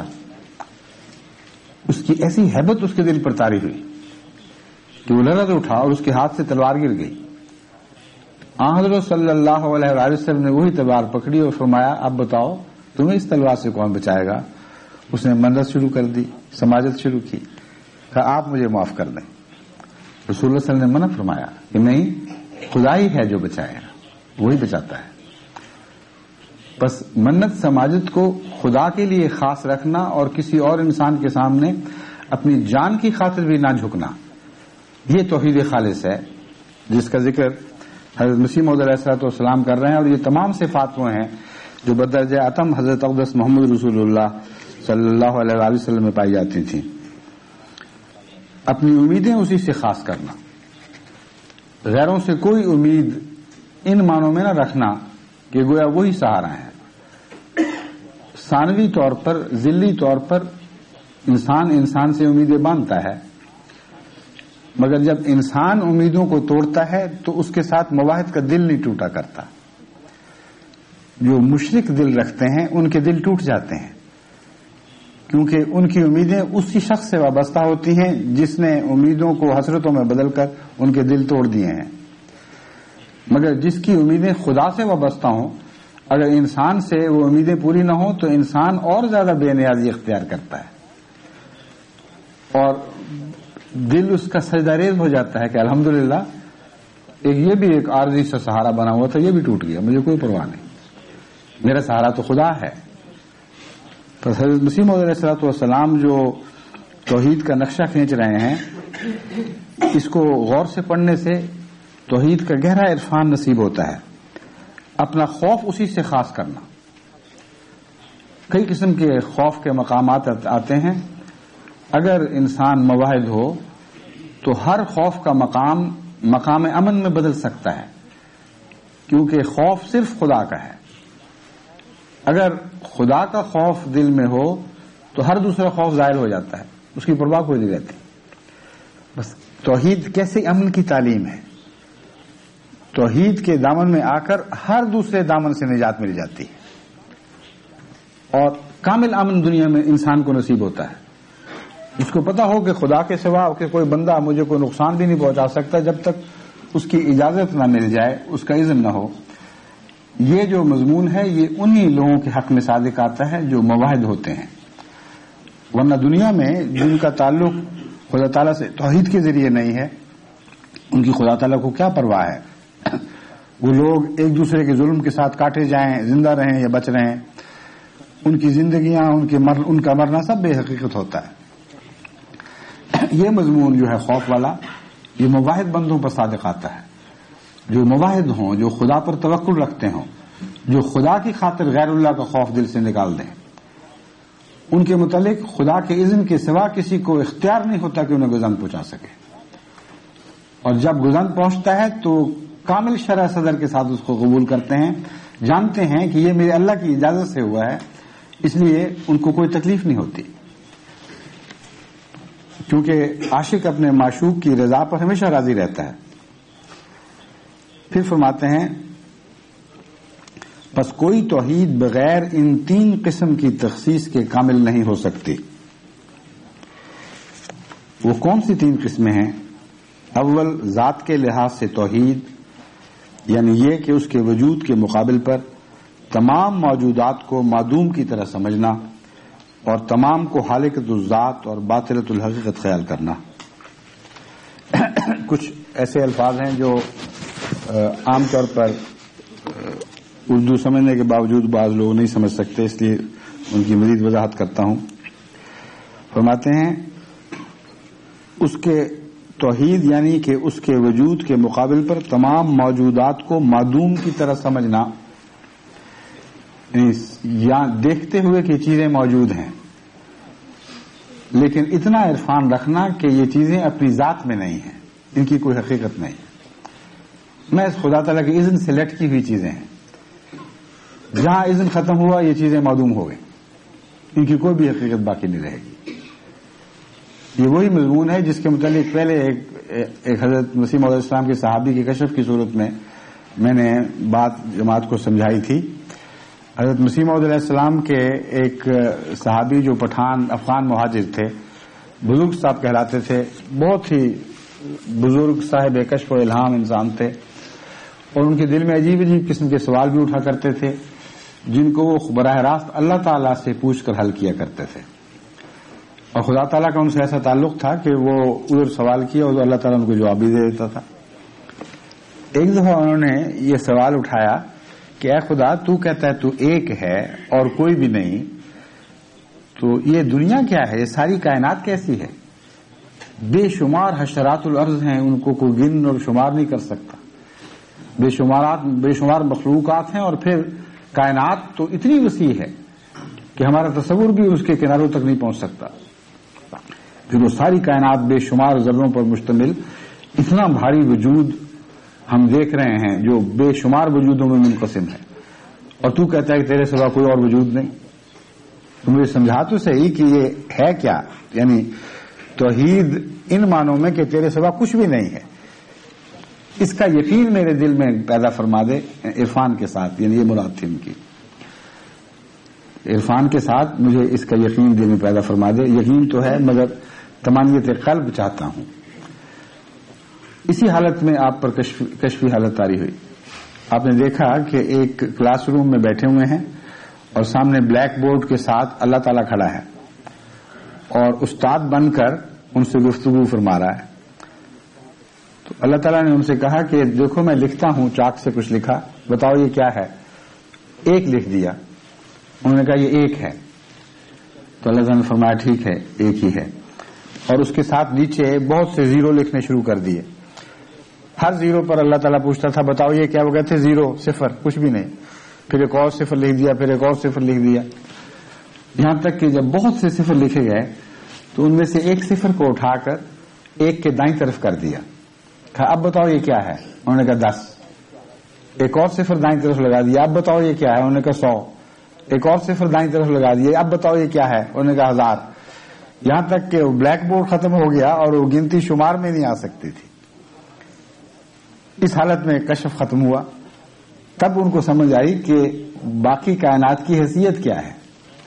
A: اس کی ایسی ہیبت اس کے دل پر طاری ہوئی کہ وہ لرز اٹھا اور اس کے ہاتھ سے تلوار گر گئی۔ آن حضرت صلی اللہ علیہ وآلہ وسلم نے وہی تلوار پکڑی اور فرمایا اب بتاؤ تمہیں اس تلوار سے کون بچائے گا؟ اس نے منت شروع کر دی، سماجت شروع کی، کہا آپ مجھے معاف کر دیں۔ رسول اللہ صلی اللہ علیہ وسلم نے منع فرمایا کہ نہیں، خدا ہی ہے جو بچائے گا، وہی بچاتا ہے۔ بس منت سماجت کو خدا کے لیے خاص رکھنا اور کسی اور انسان کے سامنے اپنی جان کی خاطر بھی نہ جھکنا، یہ توحید خالص ہے جس کا ذکر حضرت مسیح موعود علیہ الصلوۃ والسلام کر رہے ہیں، اور یہ تمام صفات وہ ہیں جو بدرجہ اتم حضرت اقدس محمد رسول اللہ صلی اللہ علیہ وآلہ وسلم میں پائی جاتی تھیں۔ اپنی امیدیں اسی سے خاص کرنا، غیروں سے کوئی امید ان معنوں میں نہ رکھنا کہ گویا وہی سہارا ہے۔ ثانوی طور پر، ذلی طور پر انسان انسان سے امیدیں باندھتا ہے، مگر جب انسان امیدوں کو توڑتا ہے تو اس کے ساتھ مواحد کا دل نہیں ٹوٹا کرتا۔ جو مشرک دل رکھتے ہیں ان کے دل ٹوٹ جاتے ہیں، کیونکہ ان کی امیدیں اسی شخص سے وابستہ ہوتی ہیں جس نے امیدوں کو حسرتوں میں بدل کر ان کے دل توڑ دیے ہیں۔ مگر جس کی امیدیں خدا سے وابستہ ہوں، اگر انسان سے وہ امیدیں پوری نہ ہوں تو انسان اور زیادہ بے نیازی اختیار کرتا ہے اور دل اس کا سجدہ ریز ہو جاتا ہے کہ الحمدللہ ایک یہ بھی ایک عارضی سا سہارا بنا ہوا تھا، یہ بھی ٹوٹ گیا، مجھے کوئی پرواہ نہیں، میرا سہارا تو خدا ہے۔ تو حضرت مسیح موعود علیہ الصلوۃ والسلام جو توحید کا نقشہ کھینچ رہے ہیں، اس کو غور سے پڑھنے سے توحید کا گہرا عرفان نصیب ہوتا ہے۔ اپنا خوف اسی سے خاص کرنا، کئی قسم کے خوف کے مقامات آتے ہیں. اگر انسان موحد ہو تو ہر خوف کا مقام مقام امن میں بدل سکتا ہے، کیونکہ خوف صرف خدا کا ہے. اگر خدا کا خوف دل میں ہو تو ہر دوسرا خوف زائل ہو جاتا ہے، اس کی پرواہ کوئی نہیں رہتی. بس توحید کیسے امن کی تعلیم ہے. توحید کے دامن میں آ کر ہر دوسرے دامن سے نجات مل جاتی ہے، اور کامل امن دنیا میں انسان کو نصیب ہوتا ہے. جس کو پتا ہو کہ خدا کے سوا کہ کوئی بندہ مجھے کوئی نقصان بھی نہیں پہنچا سکتا جب تک اس کی اجازت نہ مل جائے، اس کا اذن نہ ہو. یہ جو مضمون ہے یہ انہی لوگوں کے حق میں صادق آتا ہے جو موحد ہوتے ہیں. ورنہ دنیا میں جن کا تعلق خدا تعالیٰ سے توحید کے ذریعے نہیں ہے، ان کی خدا تعالیٰ کو کیا پرواہ ہے. وہ لوگ ایک دوسرے کے ظلم کے ساتھ کاٹے جائیں، زندہ رہیں یا بچ رہیں، ان کی زندگیاں ان کے مر ان کا مرنا سب بے حقیقت ہوتا ہے. یہ مضمون جو ہے خوف والا، یہ موحد بندوں پر صادق آتا ہے. جو موحد ہوں، جو خدا پر توکل رکھتے ہوں، جو خدا کی خاطر غیر اللہ کا خوف دل سے نکال دیں، ان کے متعلق خدا کے اذن کے سوا کسی کو اختیار نہیں ہوتا کہ انہیں گزن پہنچا سکے. اور جب گزن پہنچتا ہے تو کامل شرح صدر کے ساتھ اس کو قبول کرتے ہیں، جانتے ہیں کہ یہ میرے اللہ کی اجازت سے ہوا ہے، اس لیے ان کو کوئی تکلیف نہیں ہوتی. کیونکہ عاشق اپنے معشوق کی رضا پر ہمیشہ راضی رہتا ہے. پھر فرماتے ہیں بس کوئی توحید بغیر ان تین قسم کی تخصیص کے کامل نہیں ہو سکتی. وہ کون سی تین قسمیں ہیں؟ اول، ذات کے لحاظ سے توحید، یعنی یہ کہ اس کے وجود کے مقابل پر تمام موجودات کو معدوم کی طرح سمجھنا اور تمام کو خالقۃ الذات اور باطلۃ الحقیقت خیال کرنا. کچھ ایسے الفاظ ہیں جو عام طور پر اردو سمجھنے کے باوجود بعض لوگ نہیں سمجھ سکتے، اس لیے ان کی مزید وضاحت کرتا ہوں. فرماتے ہیں اس کے توحید یعنی کہ اس کے وجود کے مقابل پر تمام موجودات کو معدوم کی طرح سمجھنا، یا دیکھتے ہوئے کہ چیزیں موجود ہیں لیکن اتنا عرفان رکھنا کہ یہ چیزیں اپنی ذات میں نہیں ہیں، ان کی کوئی حقیقت نہیں، میں خدا تعالیٰ کے اذن سے لٹکی ہوئی چیزیں ہیں. جہاں اذن ختم ہوا یہ چیزیں معدوم ہو گئی، ان کی کوئی بھی حقیقت باقی نہیں رہے گی. یہ وہی مضمون ہے جس کے متعلق پہلے ایک, ایک حضرت مسیح موعود علیہ السلام کے صحابی کے کشف کی صورت میں میں نے بات جماعت کو سمجھائی تھی. حضرت مسیح موعود علیہ السلام کے ایک صحابی جو پٹھان افغان مہاجر تھے، بزرگ صاحب کہلاتے تھے، بہت ہی بزرگ صاحب کشف و الہام انسان تھے، اور ان کے دل میں عجیب عجیب قسم کے سوال بھی اٹھا کرتے تھے جن کو وہ براہ راست اللہ تعالیٰ سے پوچھ کر حل کیا کرتے تھے. اور خدا تعالیٰ کا ان سے ایسا تعلق تھا کہ وہ ادھر سوال کیا اور اللہ تعالیٰ ان کو جواب بھی دے دیتا تھا. ایک دفعہ انہوں نے یہ سوال اٹھایا کہ اے خدا، تو کہتا ہے تو ایک ہے اور کوئی بھی نہیں، تو یہ دنیا کیا ہے، یہ ساری کائنات کیسی ہے؟ بے شمار حشرات الارض ہیں، ان کو کوئی گن اور شمار نہیں کر سکتا. بے شمارات بے شمار مخلوقات ہیں، اور پھر کائنات تو اتنی وسیع ہے کہ ہمارا تصور بھی اس کے کناروں تک نہیں پہنچ سکتا. پھر وہ ساری کائنات بے شمار ذروں پر مشتمل اتنا بھاری وجود ہم دیکھ رہے ہیں جو بے شمار وجودوں میں منقسم ہے، اور تو کہتا ہے کہ تیرے سوا کوئی اور وجود نہیں. تو مجھے سمجھا تو صحیح کہ یہ ہے کیا، یعنی توحید ان معنوں میں کہ تیرے سوا کچھ بھی نہیں ہے، اس کا یقین میرے دل میں پیدا فرما دے عرفان کے ساتھ. یعنی یہ مراد تھی ان کی، عرفان کے ساتھ مجھے اس کا یقین دل میں پیدا فرما دے. یقین تو ہے مگر تمانیت قلب چاہتا ہوں. اسی حالت میں آپ پر کشفی حالت طاری ہوئی. آپ نے دیکھا کہ ایک کلاس روم میں بیٹھے ہوئے ہیں اور سامنے بلیک بورڈ کے ساتھ اللہ تعالیٰ کھڑا ہے اور استاد بن کر ان سے گفتگو فرما رہا ہے. تو اللہ تعالیٰ نے ان سے کہا کہ دیکھو میں لکھتا ہوں، چاک سے کچھ لکھا، بتاؤ یہ کیا ہے. ایک لکھ دیا. انہوں نے کہا یہ ایک ہے. تو اللہ تعالیٰ نے فرمایا ٹھیک ہے، ایک ہی ہے. اور اس کے ساتھ نیچے بہت سے زیرو لکھنے شروع کر دیے. ہر زیرو پر اللہ تعالیٰ پوچھتا تھا بتاؤ یہ کیا، وہ کہتے زیرو، صفر، کچھ بھی نہیں. پھر ایک اور صفر لکھ دیا، پھر ایک اور صفر لکھ دیا. یہاں تک کہ جب بہت سے صفر لکھے گئے تو ان میں سے ایک صفر کو اٹھا کر ایک کے دائیں طرف کر دیا، کہا اب بتاؤ یہ کیا ہے؟ انہوں نے کہا دس. ایک اور صفر دائیں طرف لگا دیا، اب بتاؤ یہ کیا ہے؟ انہوں نے کہا سو. ایک اور صفر دائیں طرف لگا دیا، اب بتاؤ یہ کیا ہے؟ انہوں نے کہا ہزار. یہاں تک کہ بلیک بورڈ ختم ہو گیا اور وہ گنتی شمار میں نہیں آ سکتی تھی. اس حالت میں کشف ختم ہوا. تب ان کو سمجھ آئی کہ باقی کائنات کی حیثیت کیا ہے.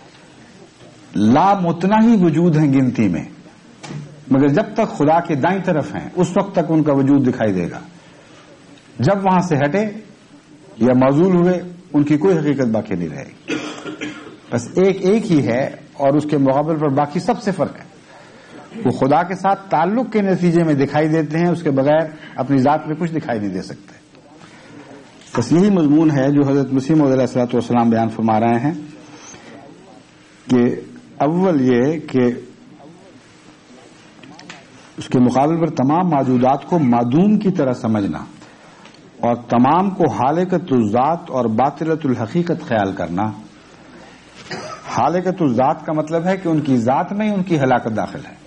A: لامتناہی وجود ہیں گنتی میں، مگر جب تک خدا کے دائیں طرف ہیں اس وقت تک ان کا وجود دکھائی دے گا. جب وہاں سے ہٹے یا معزول ہوئے ان کی کوئی حقیقت باقی نہیں رہے گی. بس ایک ایک ہی ہے اور اس کے مقابل پر باقی سب سے فرق ہے. وہ خدا کے ساتھ تعلق کے نتیجے میں دکھائی دیتے ہیں، اس کے بغیر اپنی ذات میں کچھ دکھائی نہیں دے سکتے. بس یہی مضمون ہے جو حضرت مسیح موعود علیہ الصلوۃ والسلام بیان فرما رہے ہیں کہ اول یہ کہ اس کے مقابل پر تمام موجودات کو معدوم کی طرح سمجھنا اور تمام کو حالقۃ الذات اور باطلۃ الحقیقت خیال کرنا. حالقۃ الذات کا مطلب ہے کہ ان کی ذات میں ان کی ہلاکت داخل ہے.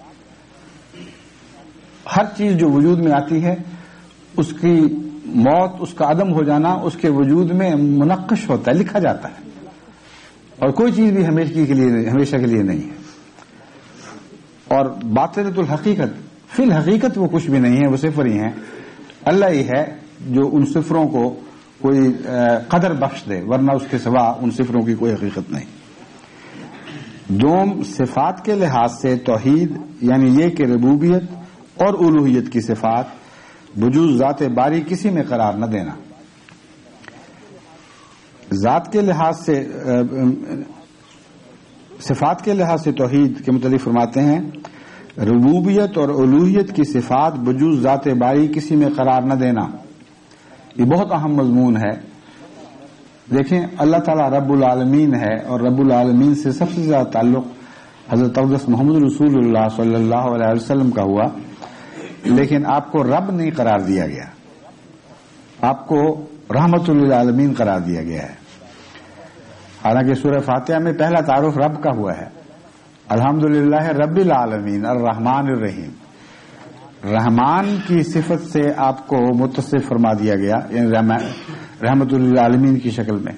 A: ہر چیز جو وجود میں آتی ہے اس کی موت، اس کا عدم ہو جانا اس کے وجود میں منقش ہوتا ہے، لکھا جاتا ہے، اور کوئی چیز بھی ہمیشہ کے لیے ہمیشہ کے لیے نہیں ہے. اور باطلۃ الحقیقت، فی الحقیقت وہ کچھ بھی نہیں ہے، وہ صفر ہی ہیں. اللہ ہی ہے جو ان صفروں کو کوئی قدر بخش دے، ورنہ اس کے سوا ان صفروں کی کوئی حقیقت نہیں. دوم، صفات کے لحاظ سے توحید یعنی یہ کہ ربوبیت اور الوہیت کی صفات بجوز ذات باری کسی میں قرار نہ دینا. ذات کے لحاظ سے صفات کے لحاظ سے توحید کے متعلق فرماتے ہیں ربوبیت اور الوہیت کی صفات بجوز ذات باری کسی میں قرار نہ دینا. یہ بہت اہم مضمون ہے. دیکھیں اللہ تعالیٰ رب العالمین ہے اور رب العالمین سے سب سے زیادہ تعلق حضرت اقدس محمد رسول اللہ صلی اللہ علیہ وسلم کا ہوا، لیکن آپ کو رب نہیں قرار دیا گیا، آپ کو رحمت للعالمین قرار دیا گیا ہے. حالانکہ سورہ فاتحہ میں پہلا تعارف رب کا ہوا ہے، الحمدللہ رب العالمین الرحمن الرحیم. رحمان کی صفت سے آپ کو متصف فرما دیا گیا، یعنی رحمت للعالمین کی شکل میں.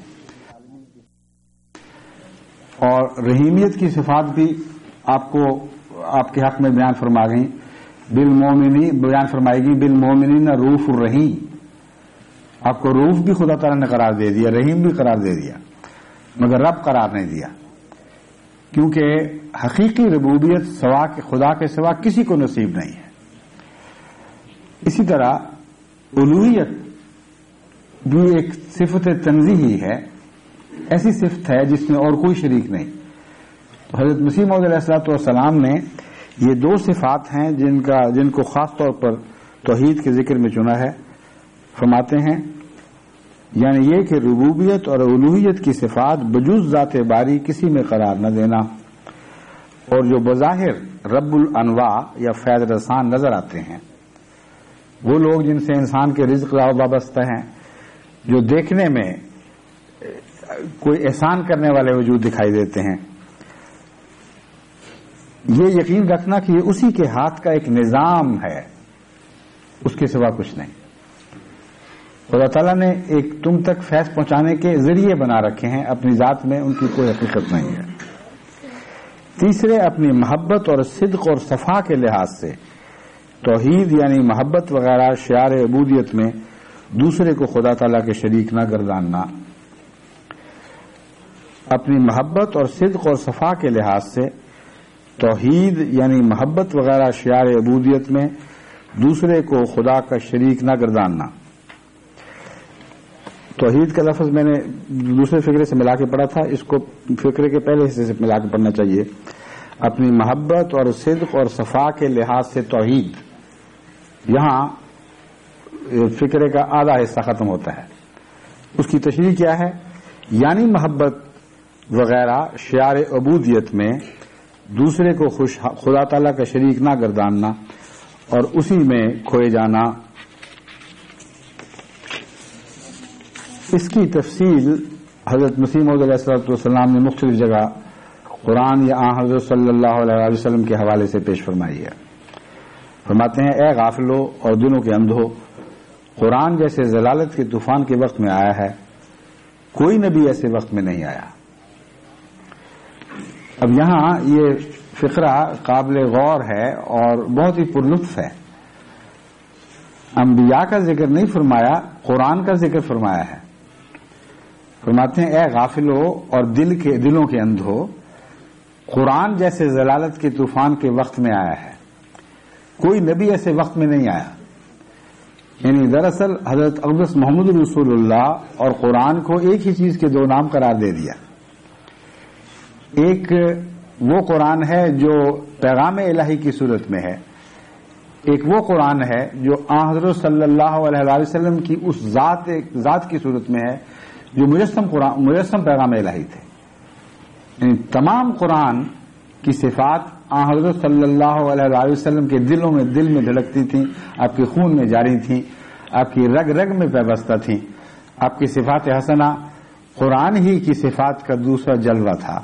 A: اور رحیمیت کی صفات بھی آپ کو آپ کے حق میں بیان فرما گئی. بالمومنی بیان فرمائے گی بالمومنین رؤوف الرحیم. آپ کو رؤوف بھی خدا تعالیٰ نے قرار دے دیا، رحیم بھی قرار دے دیا، مگر رب قرار نہیں دیا، کیونکہ حقیقی ربوبیت سوا کے خدا کے سوا کسی کو نصیب نہیں ہے. اسی طرح الوہیت بھی ایک صفت تنزیہی ہے، ایسی صفت ہے جس میں اور کوئی شریک نہیں. تو حضرت مسیح موعود علیہ الصلوۃ والسلام نے یہ دو صفات ہیں جن کا جن کو خاص طور پر توحید کے ذکر میں چنا ہے. فرماتے ہیں یعنی یہ کہ ربوبیت اور الوہیت کی صفات بجوز ذات باری کسی میں قرار نہ دینا. اور جو بظاہر رب الانواع یا فیض رسان نظر آتے ہیں، وہ لوگ جن سے انسان کے رزق وابستہ ہیں، جو دیکھنے میں کوئی احسان کرنے والے وجود دکھائی دیتے ہیں، یہ یقین رکھنا کہ یہ اسی کے ہاتھ کا ایک نظام ہے، اس کے سوا کچھ نہیں. خدا تعالیٰ نے ایک تم تک فیض پہنچانے کے ذریعے بنا رکھے ہیں، اپنی ذات میں ان کی کوئی حقیقت نہیں ہے. تیسرے، اپنی محبت اور صدق اور صفا کے لحاظ سے توحید یعنی محبت وغیرہ شعار عبودیت میں دوسرے کو خدا تعالیٰ کے شریک نہ گرداننا. اپنی محبت اور صدق اور صفا کے لحاظ سے توحید یعنی محبت وغیرہ شعار عبودیت میں دوسرے کو خدا کا شریک نہ گرداننا. توحید کا لفظ میں نے دوسرے فقرے سے ملا کے پڑھا تھا، اس کو فقرے کے پہلے حصے سے ملا کے پڑھنا چاہیے. اپنی محبت اور صدق اور صفا کے لحاظ سے توحید، یہاں فقرے کا آدھا حصہ ختم ہوتا ہے. اس کی تشریح کیا ہے؟ یعنی محبت وغیرہ شعار عبودیت میں دوسرے کو خوش خدا تعالیٰ کا شریک نہ گرداننا اور اسی میں کھوئے جانا. اس کی تفصیل حضرت مسیح موعود علیہ الصلوۃ والسلام نے مختلف جگہ قرآن یا آن حضرت صلی اللہ علیہ وسلم کے حوالے سے پیش فرمائی ہے. فرماتے ہیں اے غافلو اور دلوں کے اندھو، قرآن جیسے ضلالت کے طوفان کے وقت میں آیا ہے، کوئی نبی ایسے وقت میں نہیں آیا. اب یہاں یہ فقرہ قابل غور ہے اور بہت ہی پرلطف ہے. انبیاء کا ذکر نہیں فرمایا، قرآن کا ذکر فرمایا ہے. فرماتے ہیں اے غافلو اور دل کے دلوں کے اندھو، قرآن جیسے ضلالت کے طوفان کے وقت میں آیا ہے، کوئی نبی ایسے وقت میں نہیں آیا. یعنی دراصل حضرت اقدس محمد رسول اللہ اور قرآن کو ایک ہی چیز کے دو نام قرار دے دیا. ایک وہ قرآن ہے جو پیغام الہی کی صورت میں ہے، ایک وہ قرآن ہے جو آن حضرت صلی اللہ علیہ وسلم کی اس ذات ذات کی صورت میں ہے جو مجسم قرآن مجسم پیغام الہی تھے. یعنی تمام قرآن کی صفات آن حضرت صلی اللہ علیہ وسلم کے دلوں میں دل میں دھڑکتی تھیں، آپ کے خون میں جاری تھیں، آپ کی رگ رگ میں پیوستہ تھیں. آپ کی صفات حسنہ قرآن ہی کی صفات کا دوسرا جلوہ تھا.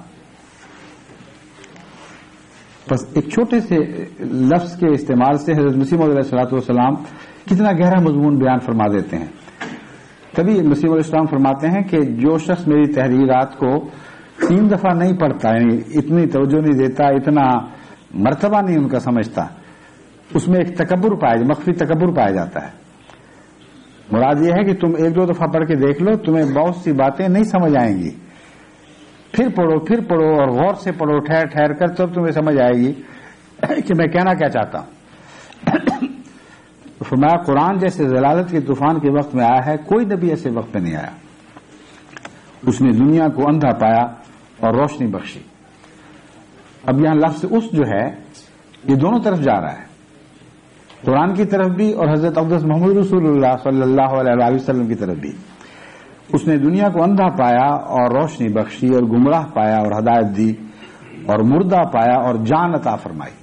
A: بس ایک چھوٹے سے لفظ کے استعمال سے حضرت مسیح موعود علیہ الصلوۃ والسلام کتنا گہرا مضمون بیان فرما دیتے ہیں. تبھی مسیح علیہ السلام فرماتے ہیں کہ جو شخص میری تحریرات کو تین دفعہ نہیں پڑھتا، یعنی اتنی توجہ نہیں دیتا، اتنا مرتبہ نہیں ان کا سمجھتا، اس میں ایک تکبر پایا مخفی تکبر پایا جاتا ہے. مراد یہ ہے کہ تم ایک دو دفعہ پڑھ کے دیکھ لو، تمہیں بہت سی باتیں نہیں سمجھ آئیں گی، پھر پڑھو پھر پڑھو اور غور سے پڑھو ٹھہر ٹھہر کر، تب تمہیں سمجھ آئے گی کہ میں کہنا کیا چاہتا ہوں. فرمایا قرآن جیسے ضلالت کے طوفان کے وقت میں آیا ہے، کوئی نبی ایسے وقت میں نہیں آیا. اس نے دنیا کو اندھا پایا اور روشنی بخشی. اب یہاں لفظ اس جو ہے یہ دونوں طرف جا رہا ہے، قرآن کی طرف بھی اور حضرت اقدس محمد رسول اللہ صلی اللہ علیہ وسلم کی طرف بھی. اس نے دنیا کو اندھا پایا اور روشنی بخشی، اور گمراہ پایا اور ہدایت دی، اور مردہ پایا اور جان عطا فرمائی.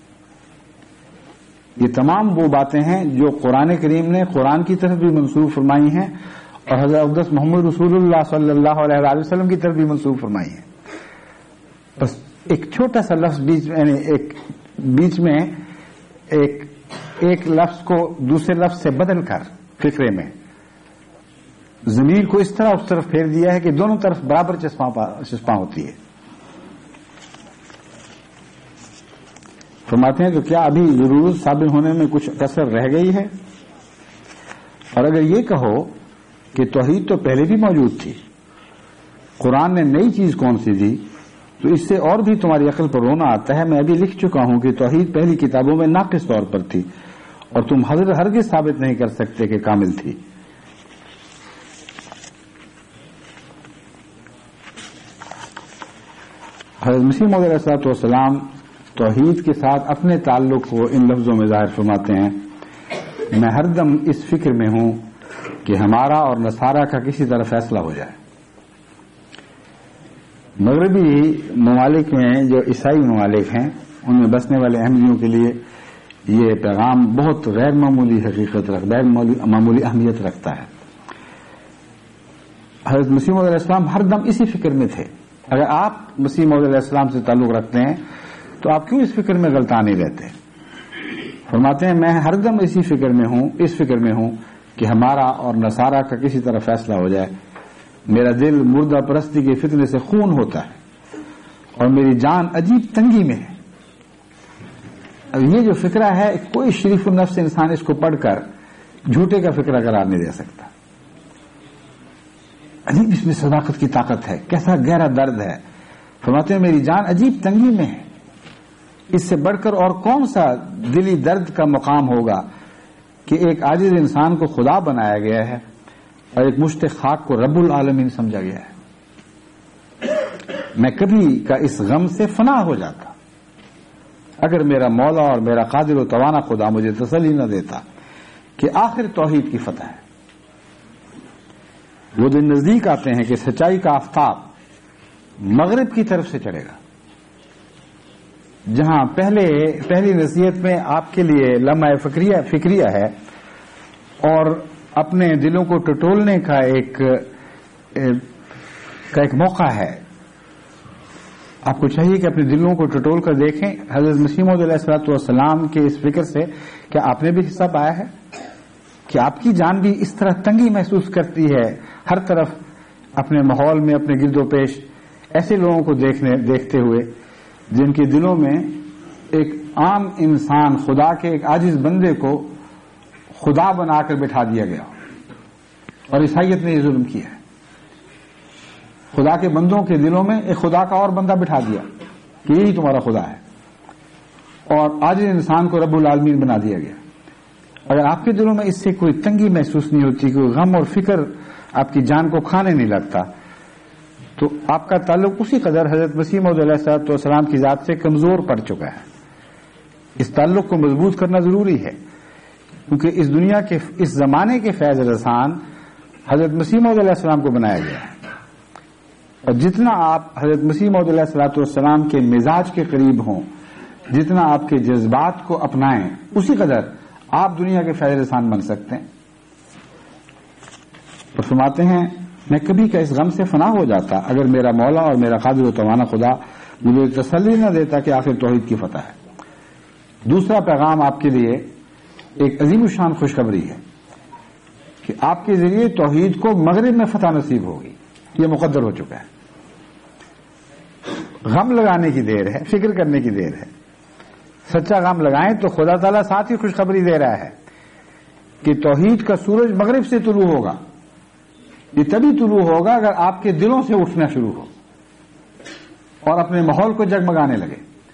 A: یہ تمام وہ باتیں ہیں جو قرآن کریم نے قرآن کی طرف بھی منسوب فرمائی ہیں اور حضرت اقدس محمد رسول اللہ صلی اللہ علیہ وسلم کی طرف بھی منسوب فرمائی ہیں. بس ایک چھوٹا سا لفظ بیچ یعنی ایک بیچ میں ایک ایک لفظ کو دوسرے لفظ سے بدل کر فکرے میں ضمیر کو اس طرح اس طرف پھیر دیا ہے کہ دونوں طرف برابر چسپاں ہوتی ہے. فرماتے ہیں تو کیا ابھی ضرورت ثابت ہونے میں کچھ کسر رہ گئی ہے؟ اور اگر یہ کہو کہ توحید تو پہلے بھی موجود تھی، قرآن نے نئی چیز کون سی دی، تو اس سے اور بھی تمہاری عقل پر رونا آتا ہے. میں ابھی لکھ چکا ہوں کہ توحید پہلی کتابوں میں ناقص طور پر تھی اور تم حضرت ہرگز ثابت نہیں کر سکتے کہ کامل تھی. حضرت مسیح موعود علیہ الصلوۃ والسلام توحید کے ساتھ اپنے تعلق کو ان لفظوں میں ظاہر فرماتے ہیں، میں ہر دم اس فکر میں ہوں کہ ہمارا اور نصارہ کا کسی طرح فیصلہ ہو جائے. مغربی ممالک میں جو عیسائی ممالک ہیں ان میں بسنے والے احمدیوں کے لیے یہ پیغام بہت غیر معمولی حقیقت رکھ غیر معمولی اہمیت رکھتا ہے. حضرت مسیح موعود علیہ السلام ہر دم اسی فکر میں تھے. اگر آپ مسیح موعود علیہ السلام سے تعلق رکھتے ہیں تو آپ کیوں اس فکر میں غلطان نہیں رہتے؟ فرماتے ہیں میں ہر دم اسی فکر میں ہوں اس فکر میں ہوں کہ ہمارا اور نصارہ کا کسی طرح فیصلہ ہو جائے. میرا دل مردہ پرستی کے فتنے سے خون ہوتا ہے اور میری جان عجیب تنگی میں ہے. اب یہ جو فکرہ ہے کوئی شریف النفس انسان اس کو پڑھ کر جھوٹے کا فکرہ قرار نہیں دے سکتا. عجیب اس میں صداقت کی طاقت ہے، کیسا گہرا درد ہے. فرماتے ہیں میری جان عجیب تنگی میں ہے. اس سے بڑھ کر اور کون سا دلی درد کا مقام ہوگا کہ ایک عاجز انسان کو خدا بنایا گیا ہے اور ایک مشت خاک کو رب العالمین سمجھا گیا ہے. میں کبھی کا اس غم سے فنا ہو جاتا اگر میرا مولا اور میرا قادر و توانا خدا مجھے تسلی نہ دیتا کہ آخر توحید کی فتح ہے. وہ دن نزدیک آتے ہیں کہ سچائی کا آفتاب مغرب کی طرف سے چڑھے گا. جہاں پہلے پہلی نصیحت میں آپ کے لیے لمحہ فکریہ فکریہ ہے اور اپنے دلوں کو ٹٹولنے کا ایک کا ایک موقع ہے
B: آپ کو چاہیے کہ اپنے دلوں کو ٹٹول کر دیکھیں حضرت مسیح موعود علیہ الصلوۃ والسلام کے اس فکر سے کیا آپ نے بھی حصہ پایا ہے کہ آپ کی جان بھی اس طرح تنگی محسوس کرتی ہے ہر طرف اپنے ماحول میں اپنے گرد و پیش ایسے لوگوں کو دیکھنے دیکھتے ہوئے جن کے دلوں میں ایک عام انسان خدا کے ایک عاجز بندے کو خدا بنا کر بٹھا دیا گیا اور عیسائیت نے یہ ظلم کیا ہے. خدا کے بندوں کے دلوں میں ایک خدا کا اور بندہ بٹھا دیا کہ یہی تمہارا خدا ہے اور عاجز انسان کو رب العالمین بنا دیا گیا. اگر آپ کے دلوں میں اس سے کوئی تنگی محسوس نہیں ہوتی کوئی غم اور فکر آپ کی جان کو کھانے نہیں لگتا تو آپ کا تعلق اسی قدر حضرت مسیح موعود علیہ الصلوۃ والسلام کی ذات سے کمزور پڑ چکا ہے. اس تعلق کو مضبوط کرنا ضروری ہے کیونکہ اس دنیا کے اس زمانے کے فیض رسان حضرت مسیح موعود علیہ السلام کو بنایا گیا ہے اور جتنا آپ حضرت مسیح موعود علیہ الصلوۃ والسلام کے مزاج کے قریب ہوں جتنا آپ کے جذبات کو اپنائیں اسی قدر آپ دنیا کے فیض رسان بن سکتے ہیں. اور فرماتے ہیں میں کبھی کا اس غم سے فنا ہو جاتا اگر میرا مولا اور میرا قادر و توانا خدا مجھے تسلی نہ دیتا کہ آخر توحید کی فتح ہے. دوسرا پیغام آپ کے لیے ایک عظیم الشان خوشخبری ہے کہ آپ کے ذریعے توحید کو مغرب میں فتح نصیب ہوگی. یہ مقدر ہو چکا ہے. غم لگانے کی دیر ہے فکر کرنے کی دیر ہے. سچا غم لگائیں تو خدا تعالیٰ ساتھ ہی خوشخبری دے رہا ہے کہ توحید کا سورج مغرب سے طلوع ہوگا. یہ تبھی طلوع ہوگا اگر آپ کے دلوں سے اٹھنا شروع ہو اور اپنے ماحول کو جگمگانے لگے.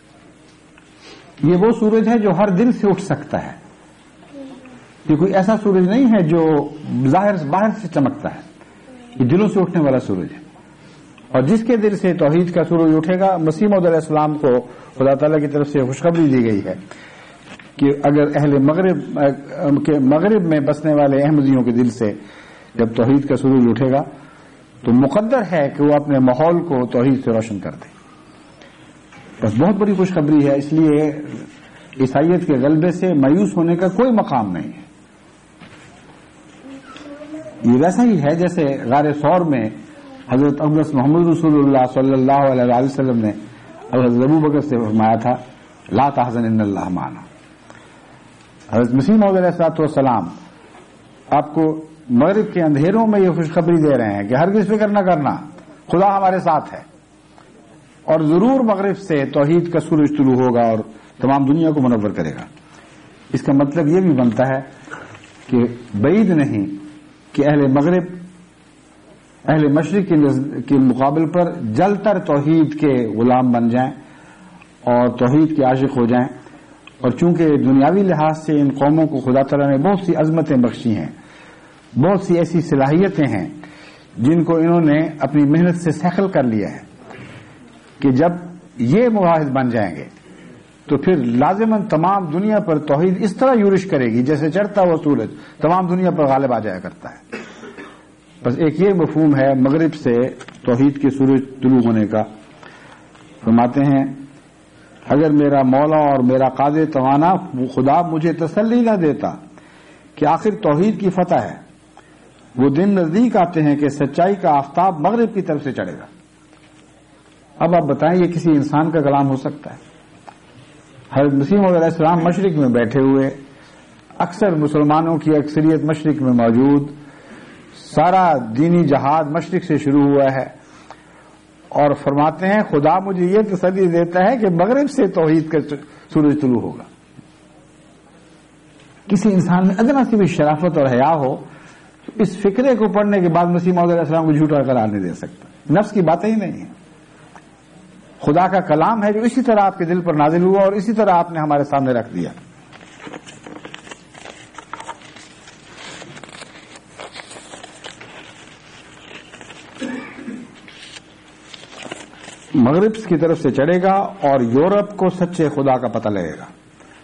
B: یہ وہ سورج ہے جو ہر دل سے اٹھ سکتا ہے. یہ کوئی ایسا سورج نہیں ہے جو ظاہر باہر سے چمکتا ہے. یہ دلوں سے اٹھنے والا سورج ہے اور جس کے دل سے توحید کا سورج اٹھے گا مسیح موعود علیہ السلام کو خدا تعالیٰ کی طرف سے خوشخبری دی گئی ہے کہ اگر اہل مغرب کے مغرب میں بسنے والے احمدیوں کے دل سے جب توحید کا سورج اٹھے گا تو مقدر ہے کہ وہ اپنے ماحول کو توحید سے روشن کر دیں. بس بہت بڑی خوشخبری ہے. اس لیے عیسائیت کے غلبے سے مایوس ہونے کا کوئی مقام نہیں ہے. یہ ویسا ہی ہے جیسے غار ثور میں حضرت اقدس محمد رسول اللہ صلی اللہ علیہ وسلم نے حضرت ابو بکر سے فرمایا تھا لا تحزن ان اللہ معنا. حضرت مسیح موعود علیہ الصلوۃ والسلام آپ کو مغرب کے اندھیروں میں یہ خوشخبری دے رہے ہیں کہ ہرگز فکر نہ کرنا خدا ہمارے ساتھ ہے اور ضرور مغرب سے توحید کا سورج طلوع ہوگا اور تمام دنیا کو منور کرے گا. اس کا مطلب یہ بھی بنتا ہے کہ بعید نہیں کہ اہل مغرب اہل مشرق کے مقابل پر جل تر توحید کے غلام بن جائیں اور توحید کے عاشق ہو جائیں. اور چونکہ دنیاوی لحاظ سے ان قوموں کو خدا تعالیٰ نے بہت سی عظمتیں بخشی ہیں بہت سی ایسی صلاحیتیں ہیں جن کو انہوں نے اپنی محنت سے سیکل کر لیا ہے کہ جب یہ مواحد بن جائیں گے تو پھر لازماً تمام دنیا پر توحید اس طرح یورش کرے گی جیسے چڑھتا ہوا سورج تمام دنیا پر غالب آ جایا کرتا ہے. بس ایک یہ مفہوم ہے مغرب سے توحید کے سورج طلوع ہونے کا. فرماتے ہیں اگر میرا مولا اور میرا قادر توانا خدا مجھے تسلی نہ دیتا کہ آخر توحید کی فتح ہے وہ دن نزدیک آتے ہیں کہ سچائی کا آفتاب مغرب کی طرف سے چڑھے گا. اب آپ بتائیں یہ کسی انسان کا کلام ہو سکتا ہے؟ حضرت مسیح موعود علیہ السلام مشرق میں بیٹھے ہوئے اکثر مسلمانوں کی اکثریت مشرق میں موجود سارا دینی جہاد مشرق سے شروع ہوا ہے اور فرماتے ہیں خدا مجھے یہ تسلی دیتا ہے کہ مغرب سے توحید کا سورج طلوع ہوگا. کسی انسان میں ادنا سی بھی شرافت اور حیا ہو تو اس فکرے کو پڑھنے کے بعد مسیح موعود علیہ السلام کو جھوٹا قرار نہیں دے سکتا. نفس کی باتیں ہی نہیں ہیں. خدا کا کلام ہے جو اسی طرح آپ کے دل پر نازل ہوا اور اسی طرح آپ نے ہمارے سامنے رکھ دیا. مغرب کی طرف سے چڑھے گا اور یورپ کو سچے خدا کا پتہ لگے گا.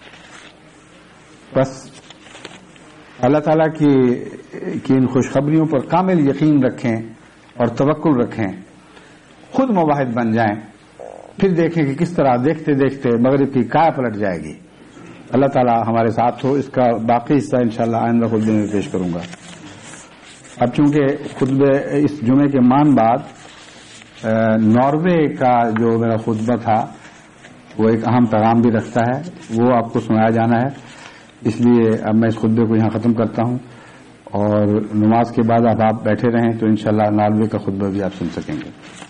B: بس اللہ تعالیٰ کی کی ان خوشخبریوں پر کامل یقین رکھیں اور توکل رکھیں خود مواحد بن جائیں پھر دیکھیں کہ کس طرح دیکھتے دیکھتے مغرب کی کایا پلٹ جائے گی. اللہ تعالیٰ ہمارے ساتھ ہو. اس کا باقی حصہ انشاءاللہ آئندہ خطبے میں پیش کروں گا. اب چونکہ خطبے اس جمعے کے مان بعد ناروے کا جو میرا خطبہ تھا وہ ایک اہم پیغام بھی رکھتا ہے، وہ آپ کو سنایا جانا ہے، اس لیے اب میں اس خطبے کو یہاں ختم کرتا ہوں اور نماز کے بعد اب آپ بیٹھے رہیں تو انشاءاللہ ناروے کا خطبہ بھی آپ سن سکیں گے۔